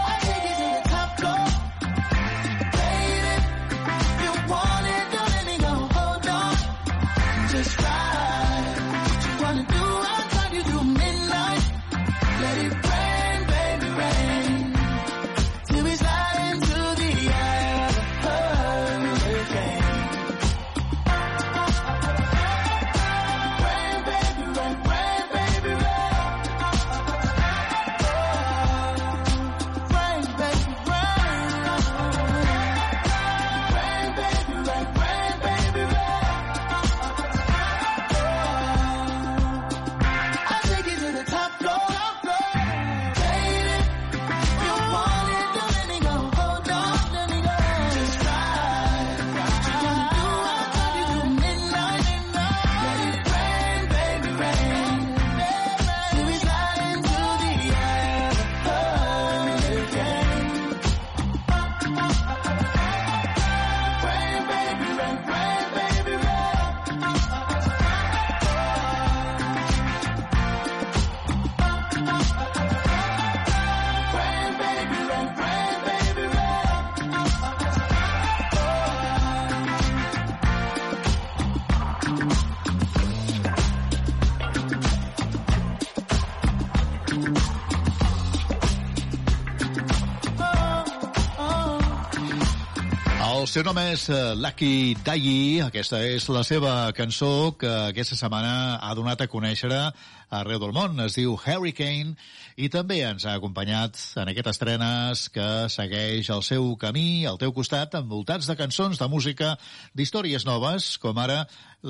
El seu nom és Lucky Dayi. Aquesta és la seva cançó que aquesta setmana ha donat a conèixer arreu del món. Es diu Hurricane i també ens ha acompanyat en aquestes estrenes que segueix el seu camí al teu costat, envoltats de cançons, de música, d'històries noves, com ara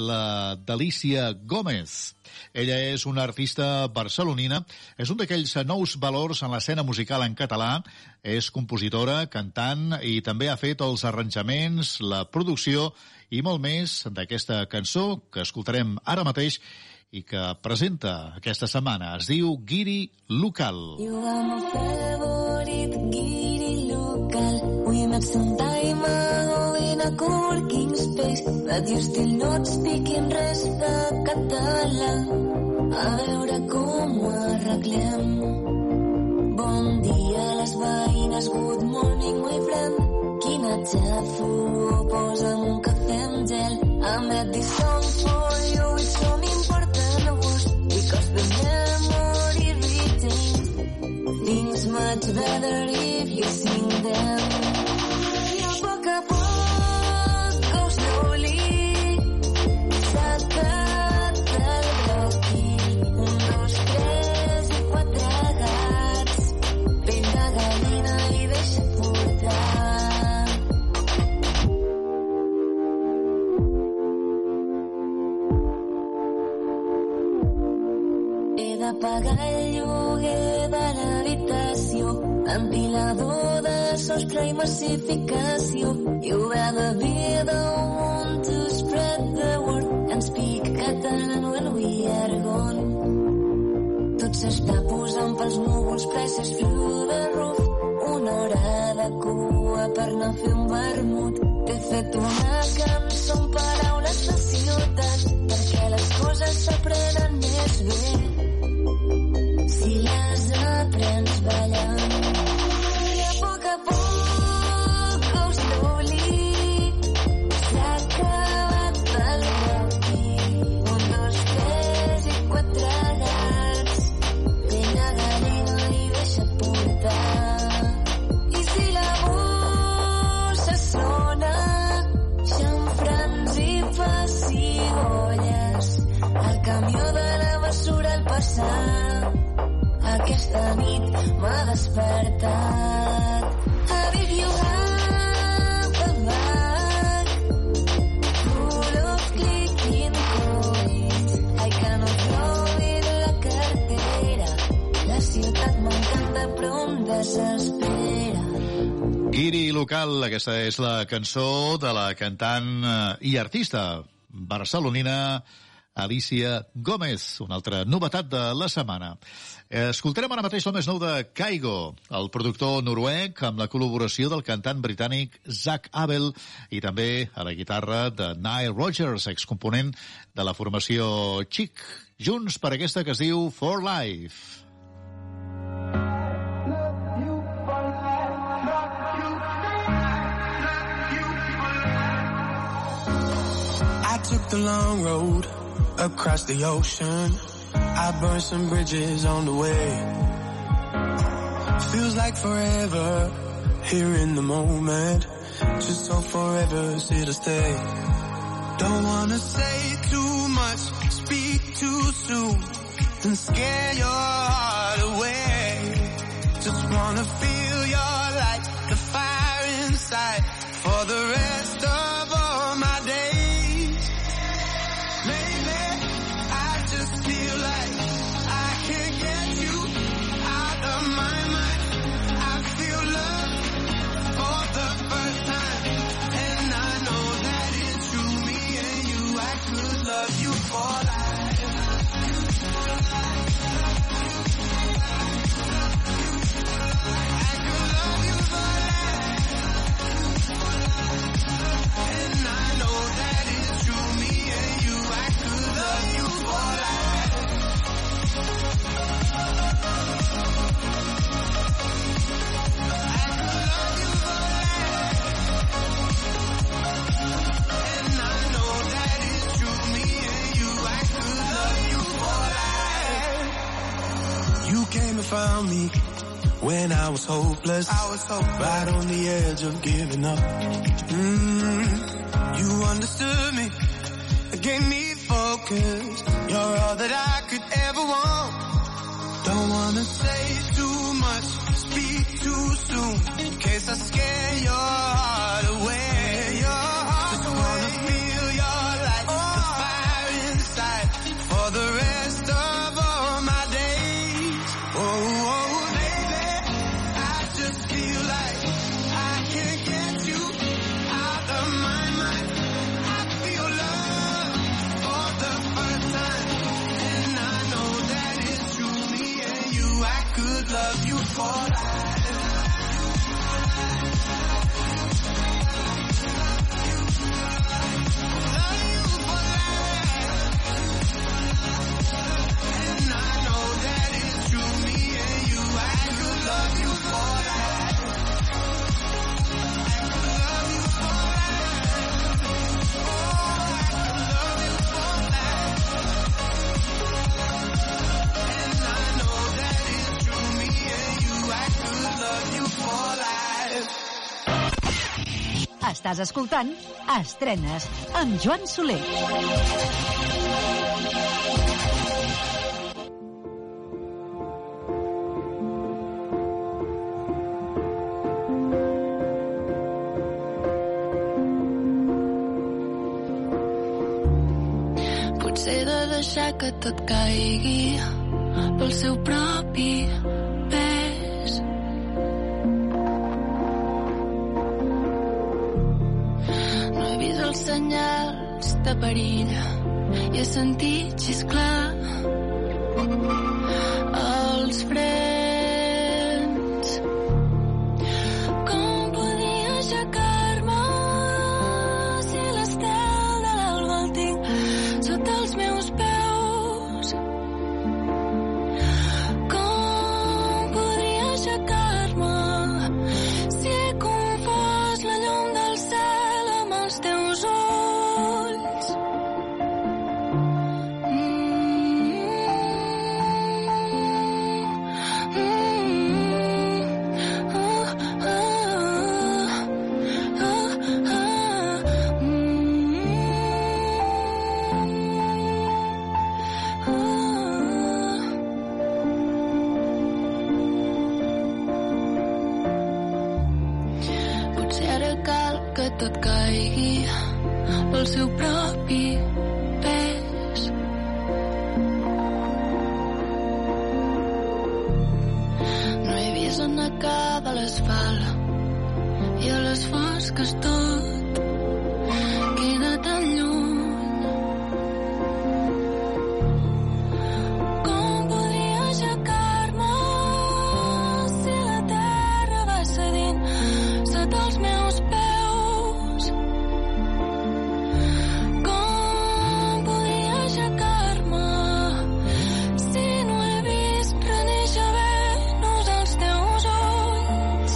la d'Alicia Gómez. Ella és una artista barcelonina, és un d'aquells nous valors en l'escena musical en català, és compositora, cantant i també ha fet els arranjaments, la producció i molt més d'aquesta cançó que escoltarem ara mateix i que presenta aquesta setmana. Es diu Guiri Local. You are my favorite guiri local. We met some time ago in a co-working space, but you're still not speaking res de català. A veure com ho arreglem. Bon dia a les veïnes, good morning my friend. Quina xafo, posa'm un cafè amb gel. I made this song for you, it's so important words, because the memory retains things much better if you sing them. I poc a poc, go slowly, saca't del broqui, un, dos, tres i quatre gats, pell de gallina i deixa't portar. Pagar el lloguer de l'habitació, ventilador de sostre i massificació. You rather be the one to spread the word and speak Catalan when we are gone. Tot s'està posant pels núvols, prices through the roof. Una hora de cua per anar a fer un vermut. T'he fet una cançó amb paraules de ciutat, perquè les coses s'aprenen més bé si les aprens ballant. I a poc a poc, go slowly, s'ha acabat el broqui. Un, dos, tres i quatre gats, pell de gallina i deixa't portar. I si la bossa sona, xamfrans i pessigolles, el camió de la basura al passar, aquesta nit m'ha despertat. A local. Aquesta és la cançó de la cantant i artista barcelonina Alicia Gómez, una altra novetat de la setmana. Escoltarem ara mateix el més nou de Kygo, el productor noruec, amb la col·laboració del cantant britànic Zach Abel i també a la guitarra de Nile Rodgers, excomponent de la formació Chic, junts per aquesta que es diu For Life. I took the long road across the ocean. I burned some bridges on the way. Feels like forever here in the moment. Just so forever's here to stay. Don't wanna say too much, speak too soon, and scare your heart away. Just wanna feel your light, the fire inside, for the rest of all my days. Lately, I just feel like I can't get you out of my mind. I feel love for the first time, and I know that it's true. Me and you, I could love you for life. I could love you for life. And I know that it's true. Me and you, I could love you for life. I could love you for life. And I know that it's true. Me and you, I could love you for life. You came and found me when I was hopeless. I was hopeless. Right on the edge of giving up. Mm, you understood me, gave me focus. You're all that I could ever want. Don't wanna say too much, speak too soon, in case I scare your heart away. Your heart Just wanna feel your light, the fire inside, for the rest of all my days. Oh, oh, baby, I just feel like I can't get you out of my mind. I feel love for the first time, and I know that it's true. Me and you, I could love you for life. Love you for life. And I know that it's true. Me and you, I could love you for life. I could love you for life. Oh, I could love you for life. And I know that it's true. Me and you, I could love you for life. Estàs escoltant Estrenes amb Joan Soler. Potser he de deixar que tot caigui pel seu propi pes. No he vist els senyals de perill i he sentit xisclar els frens. Com podia aixecar-me si l'estel de l'alba el tinc sota els meus peus? Com podria aixecar-me si he confós la llum del cel amb els teus ulls? Potser ara cal que tot caigui pel seu propi pes. No he vist on acaba l'asfalt i a la les fas que és tot queda tan lluny. Com podia aixecar-me si la terra va cedint sota els meus peus? Com podia aixecar-me si no he vist renéixer Venus als teus ulls?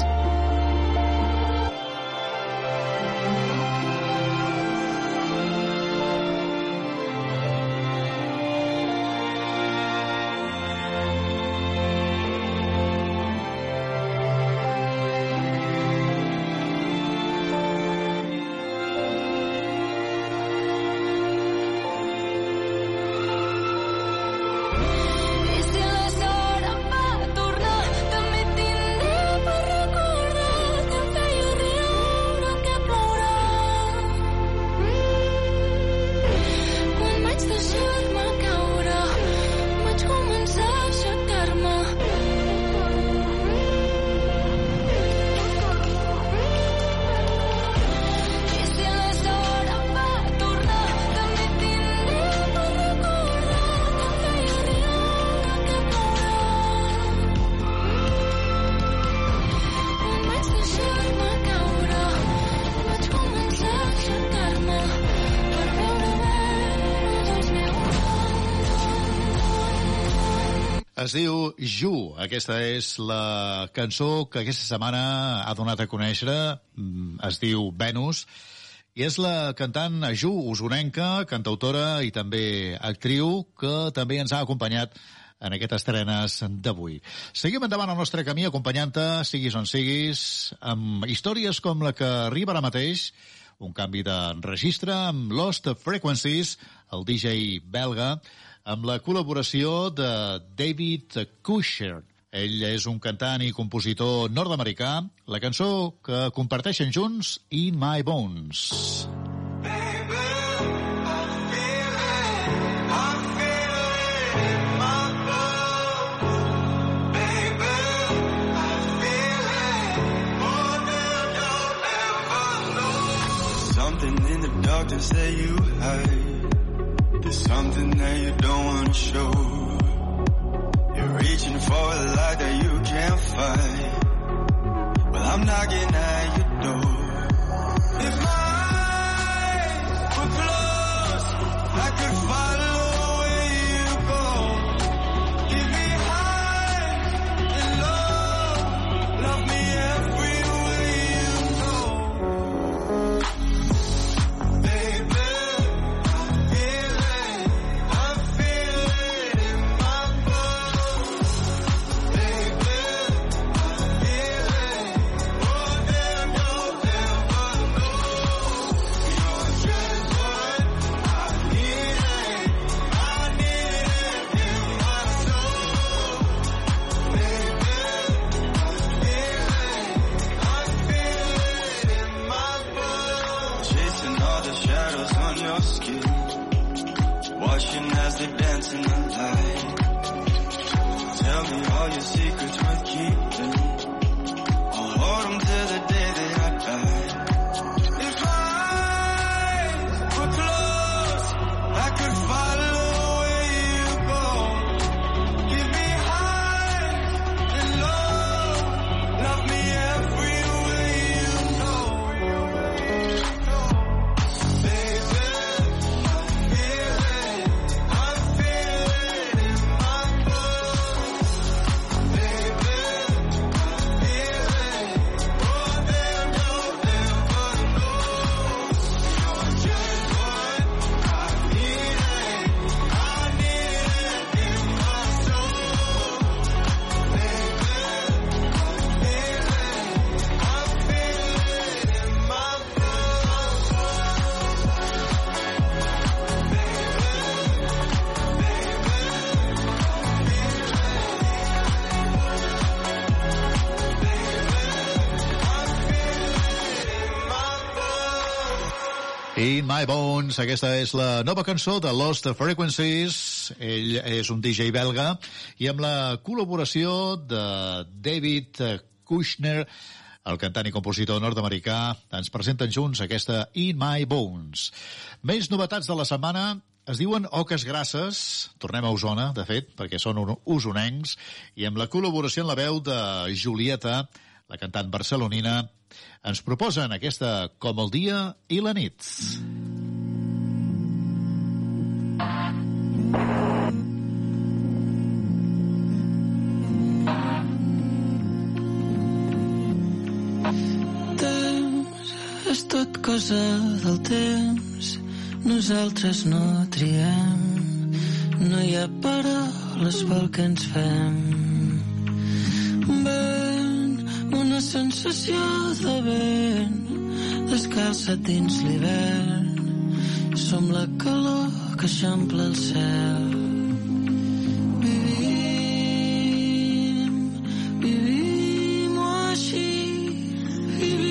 I si la sort em fa tornar, també et tindré per recordar que em feia riure, que plorar. Quan vaig deixar-me caure, vaig començar a aixecar-me. I si la sort em fa tornar, també et tindré per recordar que em feia riure, que plorar. Quan vaig deixar-me caure, vaig començar a aixecar-me per veure Venus als meus Es diu Ju. Aquesta és la cançó que aquesta setmana ha donat a conèixer. Mm, Es diu Venus. I és la cantant Ju, usonenca, cantautora i també actriu, que també ens ha acompanyat en aquestes estrenes d'avui. Seguim endavant el nostre camí acompanyant-te, siguis on siguis, amb històries com la que arriba ara mateix, un canvi de registre amb Lost Frequencies, el D J belga, amb la col·laboració de David Kushner. Ell és un cantant i compositor nord-americà. La cançó que comparteixen junts, In My Bones. Something in the dark to say you hide. There's something that you don't want to show. You're reaching for a light that you can't find. Well, I'm knocking at your door. If my eyes were closed, I could follow where you go. Give me high and low. Love me everywhere you go. Baby, I feel it. I feel it in my bones. Baby, I feel it. More than you'll ever know. You're just what I needed. I need it in my soul. Baby, I feel it. I feel it in my bones. Chasing all the shadows on your skin. Watching as they dance in the light. Tell me all your secrets worth keeping. I'll hold them till the day that I die. If I were close, I could follow where you go. Give me high and low. Love me everywhere you go. Baby, I feel it. I feel it in my bones. Baby, I feel it. More than you'll ever know. You're just what I needed. I need it in my soul. Baby, I feel it. I feel it in my In My Bones, aquesta és la nova cançó de Lost Frequencies. Ell és un D J belga i amb la col·laboració de David Kushner El cantant i compositor nord-americà ens presenten junts aquesta In My Bones. Més novetats de la setmana. Es diuen Oques Grasses. Tornem a Osona, de fet, perquè són usonencs. I amb la col·laboració en la veu de Julieta, la cantant barcelonina, ens proposen aquesta Com el dia i la nit. És tot cosa del temps, nosaltres no triem, no hi ha paraules pel que ens fem. Ven, una sensació de vent, descalça dins l'hivern, som la calor que eixampla el cel. Vivim, vivim-ho així, vivim.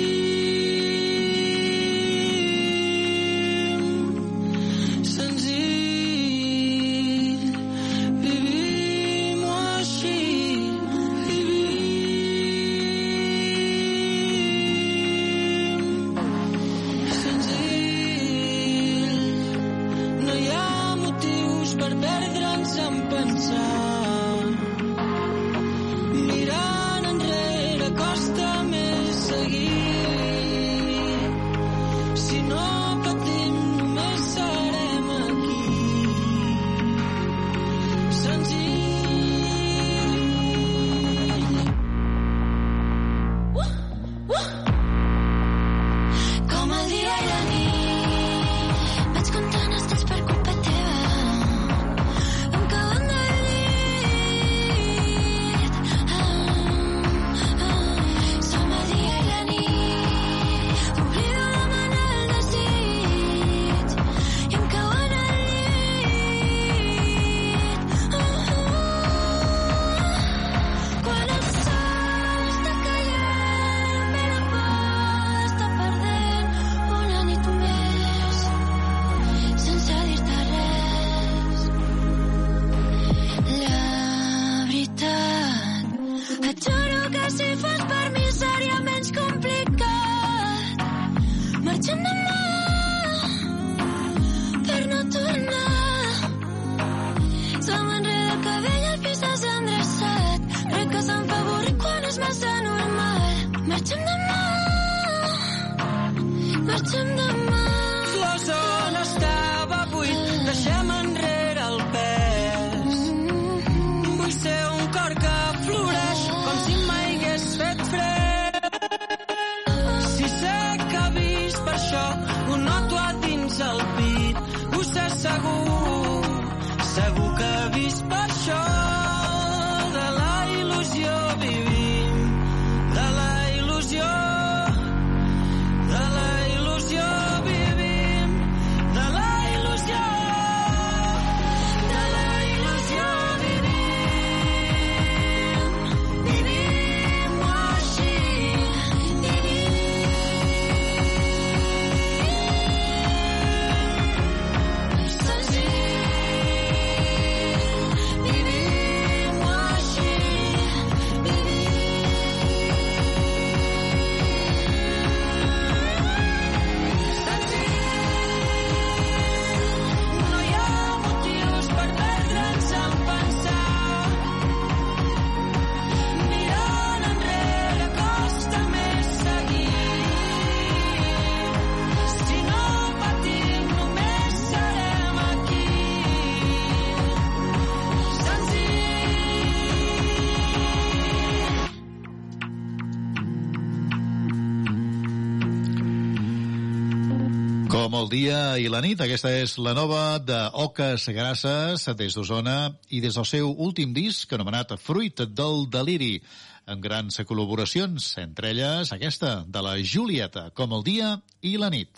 Com el dia i la nit, aquesta és la nova de Oques Grasses des d'Osona i des del seu últim disc anomenat Fruit del Deliri, amb grans col·laboracions, entre elles aquesta de la Julieta, Com el dia i la nit.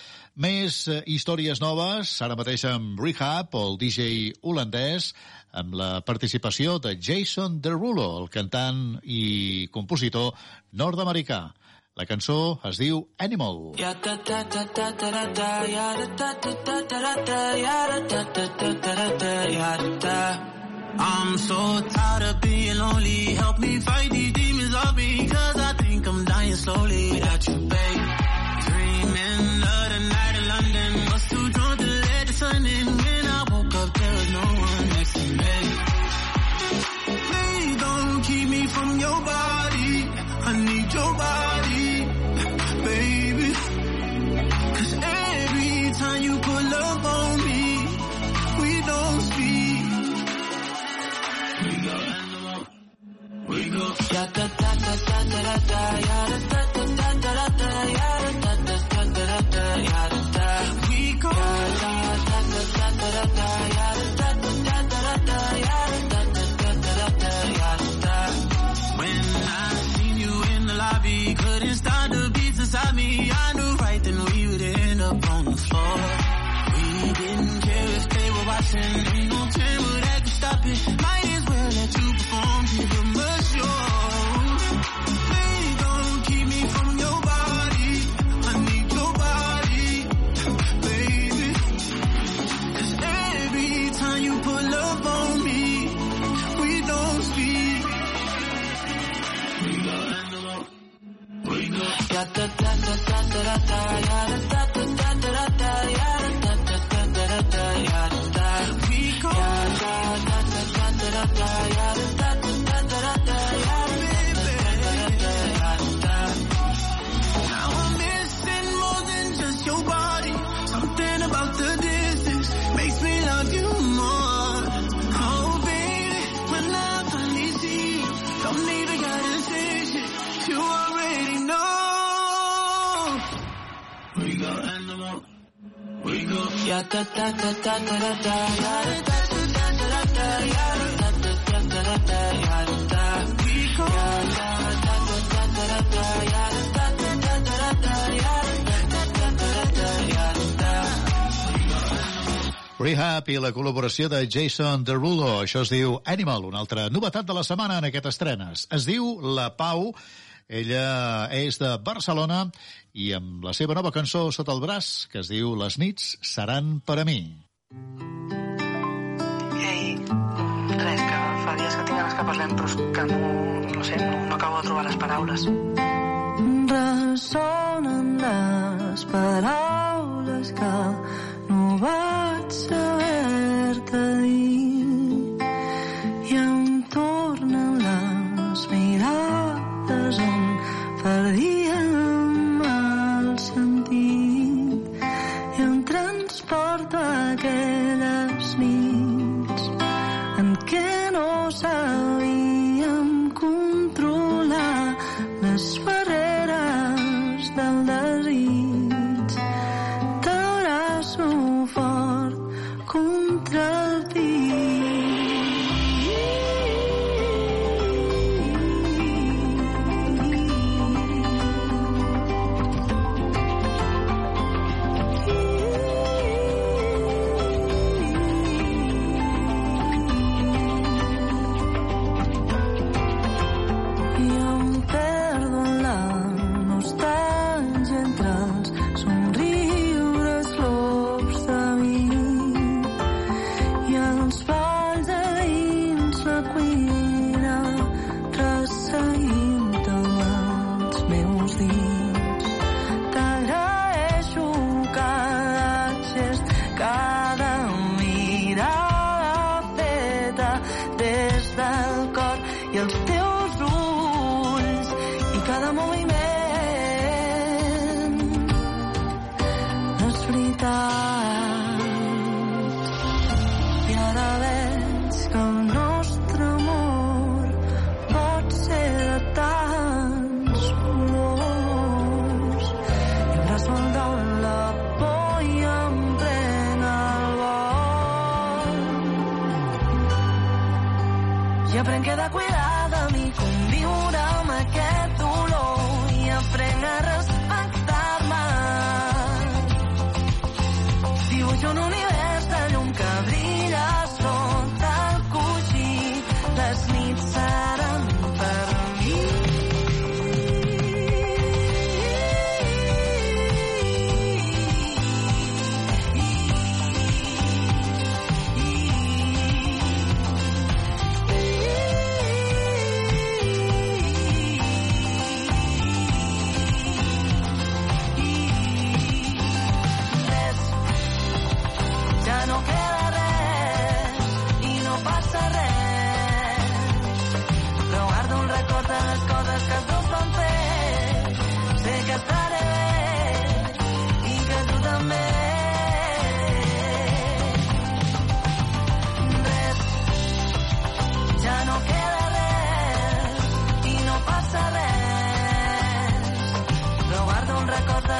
Més eh, històries noves, ara mateix amb Rehab, el D J holandès, amb la participació de Jason Derulo, el cantant i compositor nord-americà. La cançó es diu Animal. I'm so tired of being lonely. Help me fight these demons off me, cause I think I'm dying slowly without you, babe. Dreaming of the night in London. Was too drunk to let the sun in. When I woke up, there was no one next to me. Please don't keep me from your body. I need your body, baby. Cause every time you pull up on me, we don't speak. We go animal. We go. Ya da da da da da da da. Ya da da da da da da. Ya da da da da da da. Ya da da. We go. Ya da da da da da da. Ya da da da da da da. Ya da da da da da. Ya da. When I seen you in the lobby, couldn't stop the beats inside me. I knew right then we would end up on the floor. We didn't care if they were watching. Ain't no camera that could stop it. Might as well let you perform. Keep it much yours. Please don't keep me from your body. I need your body, baby. Cause every time you pull up on me, we don't speak. We go animal. We go. Ya da da da da da da da. Ya da da da da da da. Ya da da da da da da. Ya da da. We go. Ya da da da da da da. Ya da da da da da da. Ya da da da da da. Now I'm missing more than just your body. Something about the distance makes me love you more. Oh baby, when I finally see you, don't even gotta say shit. You already know. We go animal. We go. Ya da da da da da da. Ya da da da da da da. Ya da da da da da da. Ya da da. We go. Ya da da da da da da. Ya da da da da da da. Ya da da da da da. Ya da. Rehab i la col·laboració de Jason Derulo. Això es diu Animal, una altra novetat de la setmana en aquestes estrenes. Es diu La Pau. Ella és de Barcelona i amb la seva nova cançó sota el braç, que es diu Les nits seran per a mi. Ei, res, que fa dies que tinc ganes que parlem, però és que no, no sé, no, no acabo de trobar les paraules. Ressonen les paraules que no vaig saber-te dir i em tornen les mirades on perdíem el sentit i em transporta aquelles nits en què no sabíem controlar les barreres del desig. T'abraço fort contra el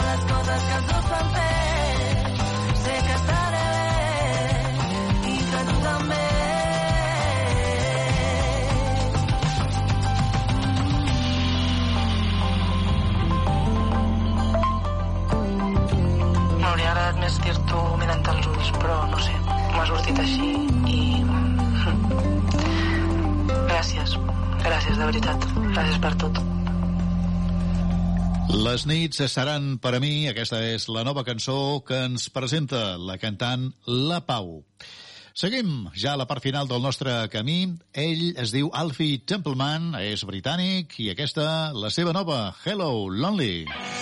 les coses que tu fan fer. Sé que estaré bé i que tu també. M'hauria agradat més dir-t'ho mirant als ulls, però no sé, m'ha sortit així i... Gràcies, gràcies de veritat, gràcies per tot. Les nits seran per a mi, aquesta és la nova cançó que ens presenta la cantant La Pau. Seguim ja a la part final del nostre camí. Ell es diu Alfie Templeman, és britànic, i aquesta, la seva nova, Hello, Lonely.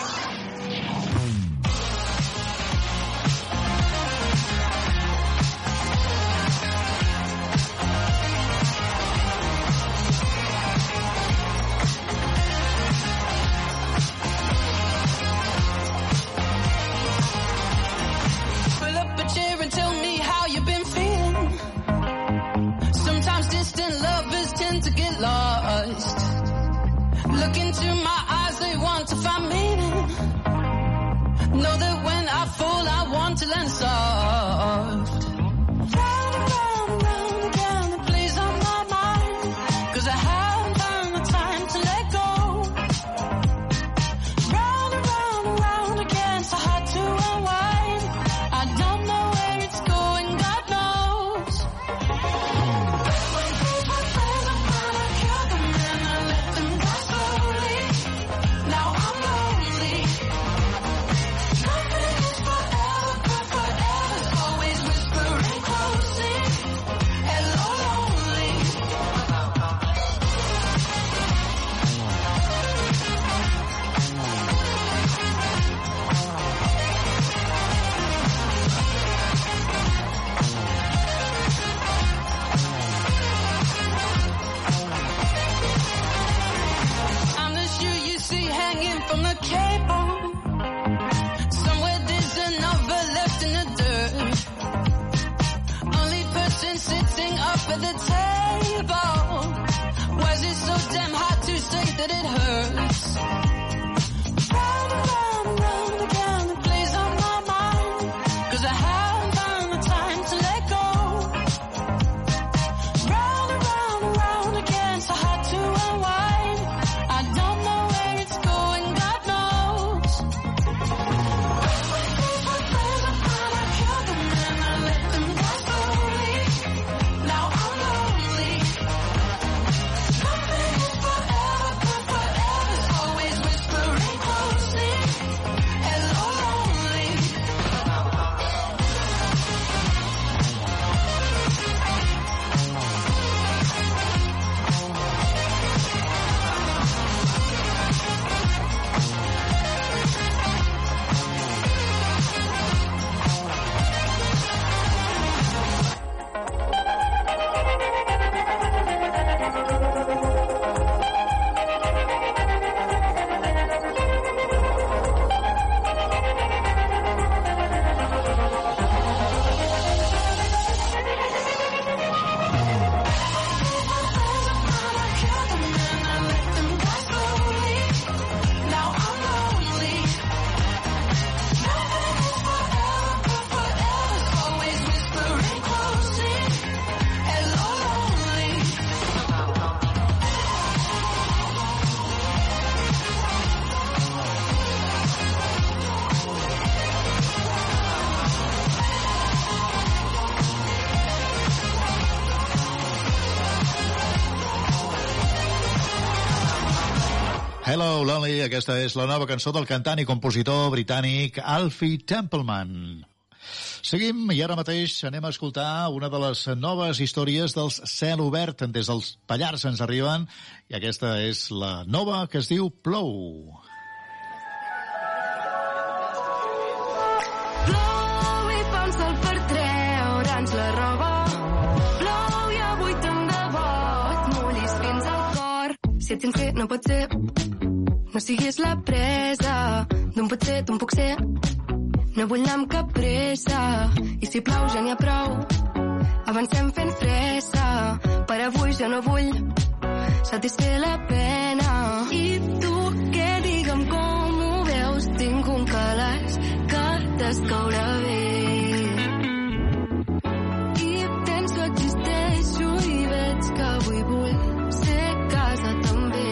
Lost. Look into my eyes, they want to find meaning. Know that when I fall, I want to land soft. Round and round and round again, it plays on my mind. Cause I haven't found the time to let go. Round and round and round again, so hard to unwind. I don't know where it's going, God knows. From the cable, somewhere there's another left in the dirt. Only person sitting up at the table. Why is it so damn hard to say that it hurts? Round and round and round again, it plays on my mind. Cause I haven't found the time to let go. Round and round and round again, so hard to unwind. I don't know where it's going. Hello, Lonely, aquesta és la nova cançó del cantant i compositor britànic Alfie Templeman. Seguim i ara mateix anem a escoltar una de les noves històries dels Cel Obert. Des dels Pallars ens arriben i aquesta és la nova que es diu Plou. Plou i fa un sol per treure'ns la roba. Plou i avui tant de bo et mullis fins al cor. Si et tens que no pot ser, no siguis la presa d'un pot ser, d'un puc ser. No vull anar amb cap pressa i si plou ja n'hi ha prou. Avancem fent fressa, per avui ja no vull satisfer la pena. I tu què, digue'm com ho veus, tinc un calat t'escaurà bé. I penso, existeixo i veig que avui vull ser casa també.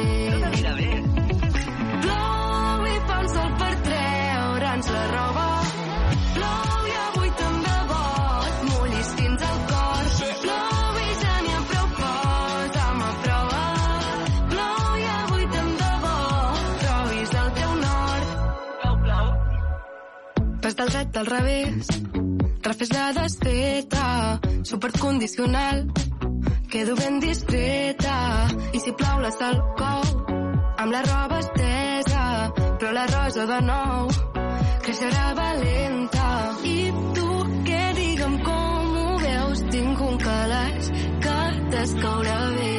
Plou i fa un sol per treure'ns la roba. Plou i avui tant de bo et mullis fins al cor. Plou i ja n'hi ha prou, posa'm a prova. Plou i avui tant de bo trobis el teu nord. Plou, plou. Pas del dret al revés, refés la desfeta, supercondicional. Quedo ben discreta i si plou la sal cou amb la roba estesa, però la rosa de nou creixerà valenta. I tu, què digue'm com ho veus? Tinc un calaix que t'escaurà bé.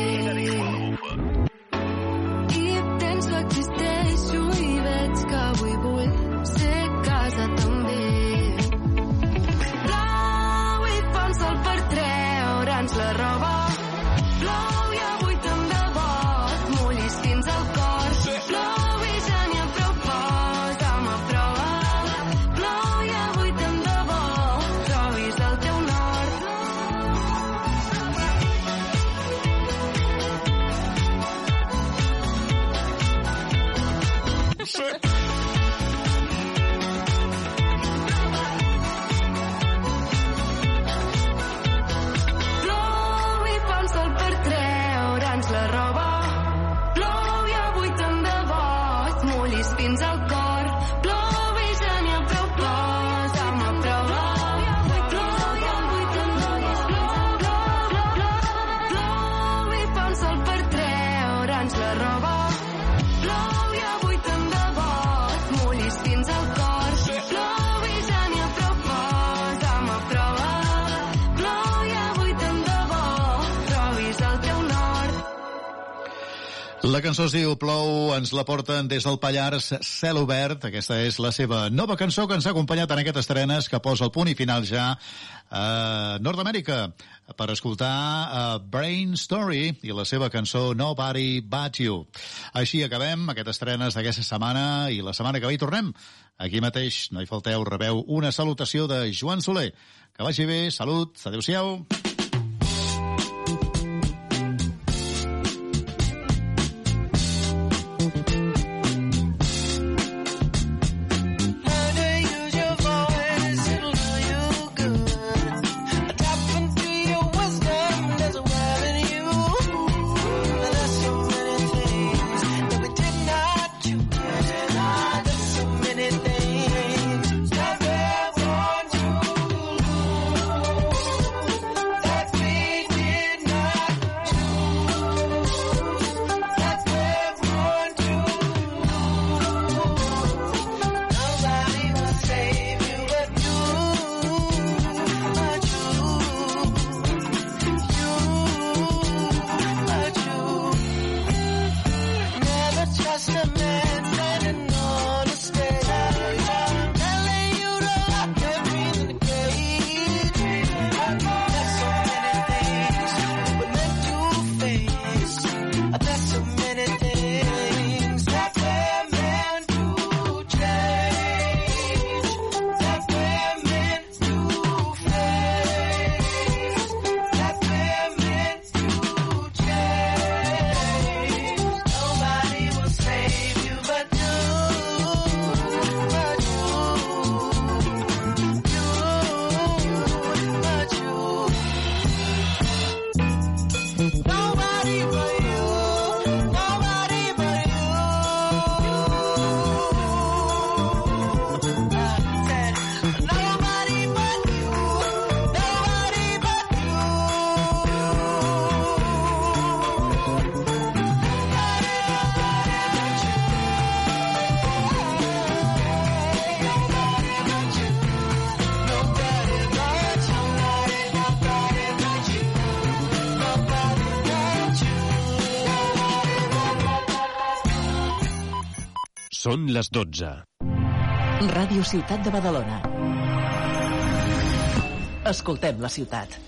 I penso, existeixo i veig que avui vull ser casa també. Blau i fa un sol per treure'ns la roba. Plou i avui tant de bo et mullis fins al cor. Plou i ja n'hi ha prou, posa'm a prova. Plou i avui tant de bo trobis el teu nord. Plou i fa un sol per treure'ns la roba. Plou i avui tant de bo et mullis fins al cor. Plou i ja n'hi ha prou, posa'm a prova. Plou i avui tant de bo, plou, plou, plou. Plou i fa un sol per treure'ns la roba. Plou i avui tant de bo et mullis fins al cor. Plou i ja n'hi ha prou, posa'm a prova. Plou i avui tant de bo trobis el teu nord. La cançó es diu Plou, ens la porten des del Pallars, Cel Obert. Aquesta és la seva nova cançó que ens ha acompanyat en aquest estrenes, que posa el punt i final ja a Nord-Amèrica per escoltar uh, Brain Story i la seva cançó Nobody But You. Així acabem aquest estrenes d'aquesta setmana i la setmana que ve hi tornem. Aquí mateix, no hi falteu, rebeu una salutació de Joan Soler. Que vagi bé, salut, adéu-siau. Són les dotze. Ràdio Ciutat de Badalona. Escoltem la ciutat.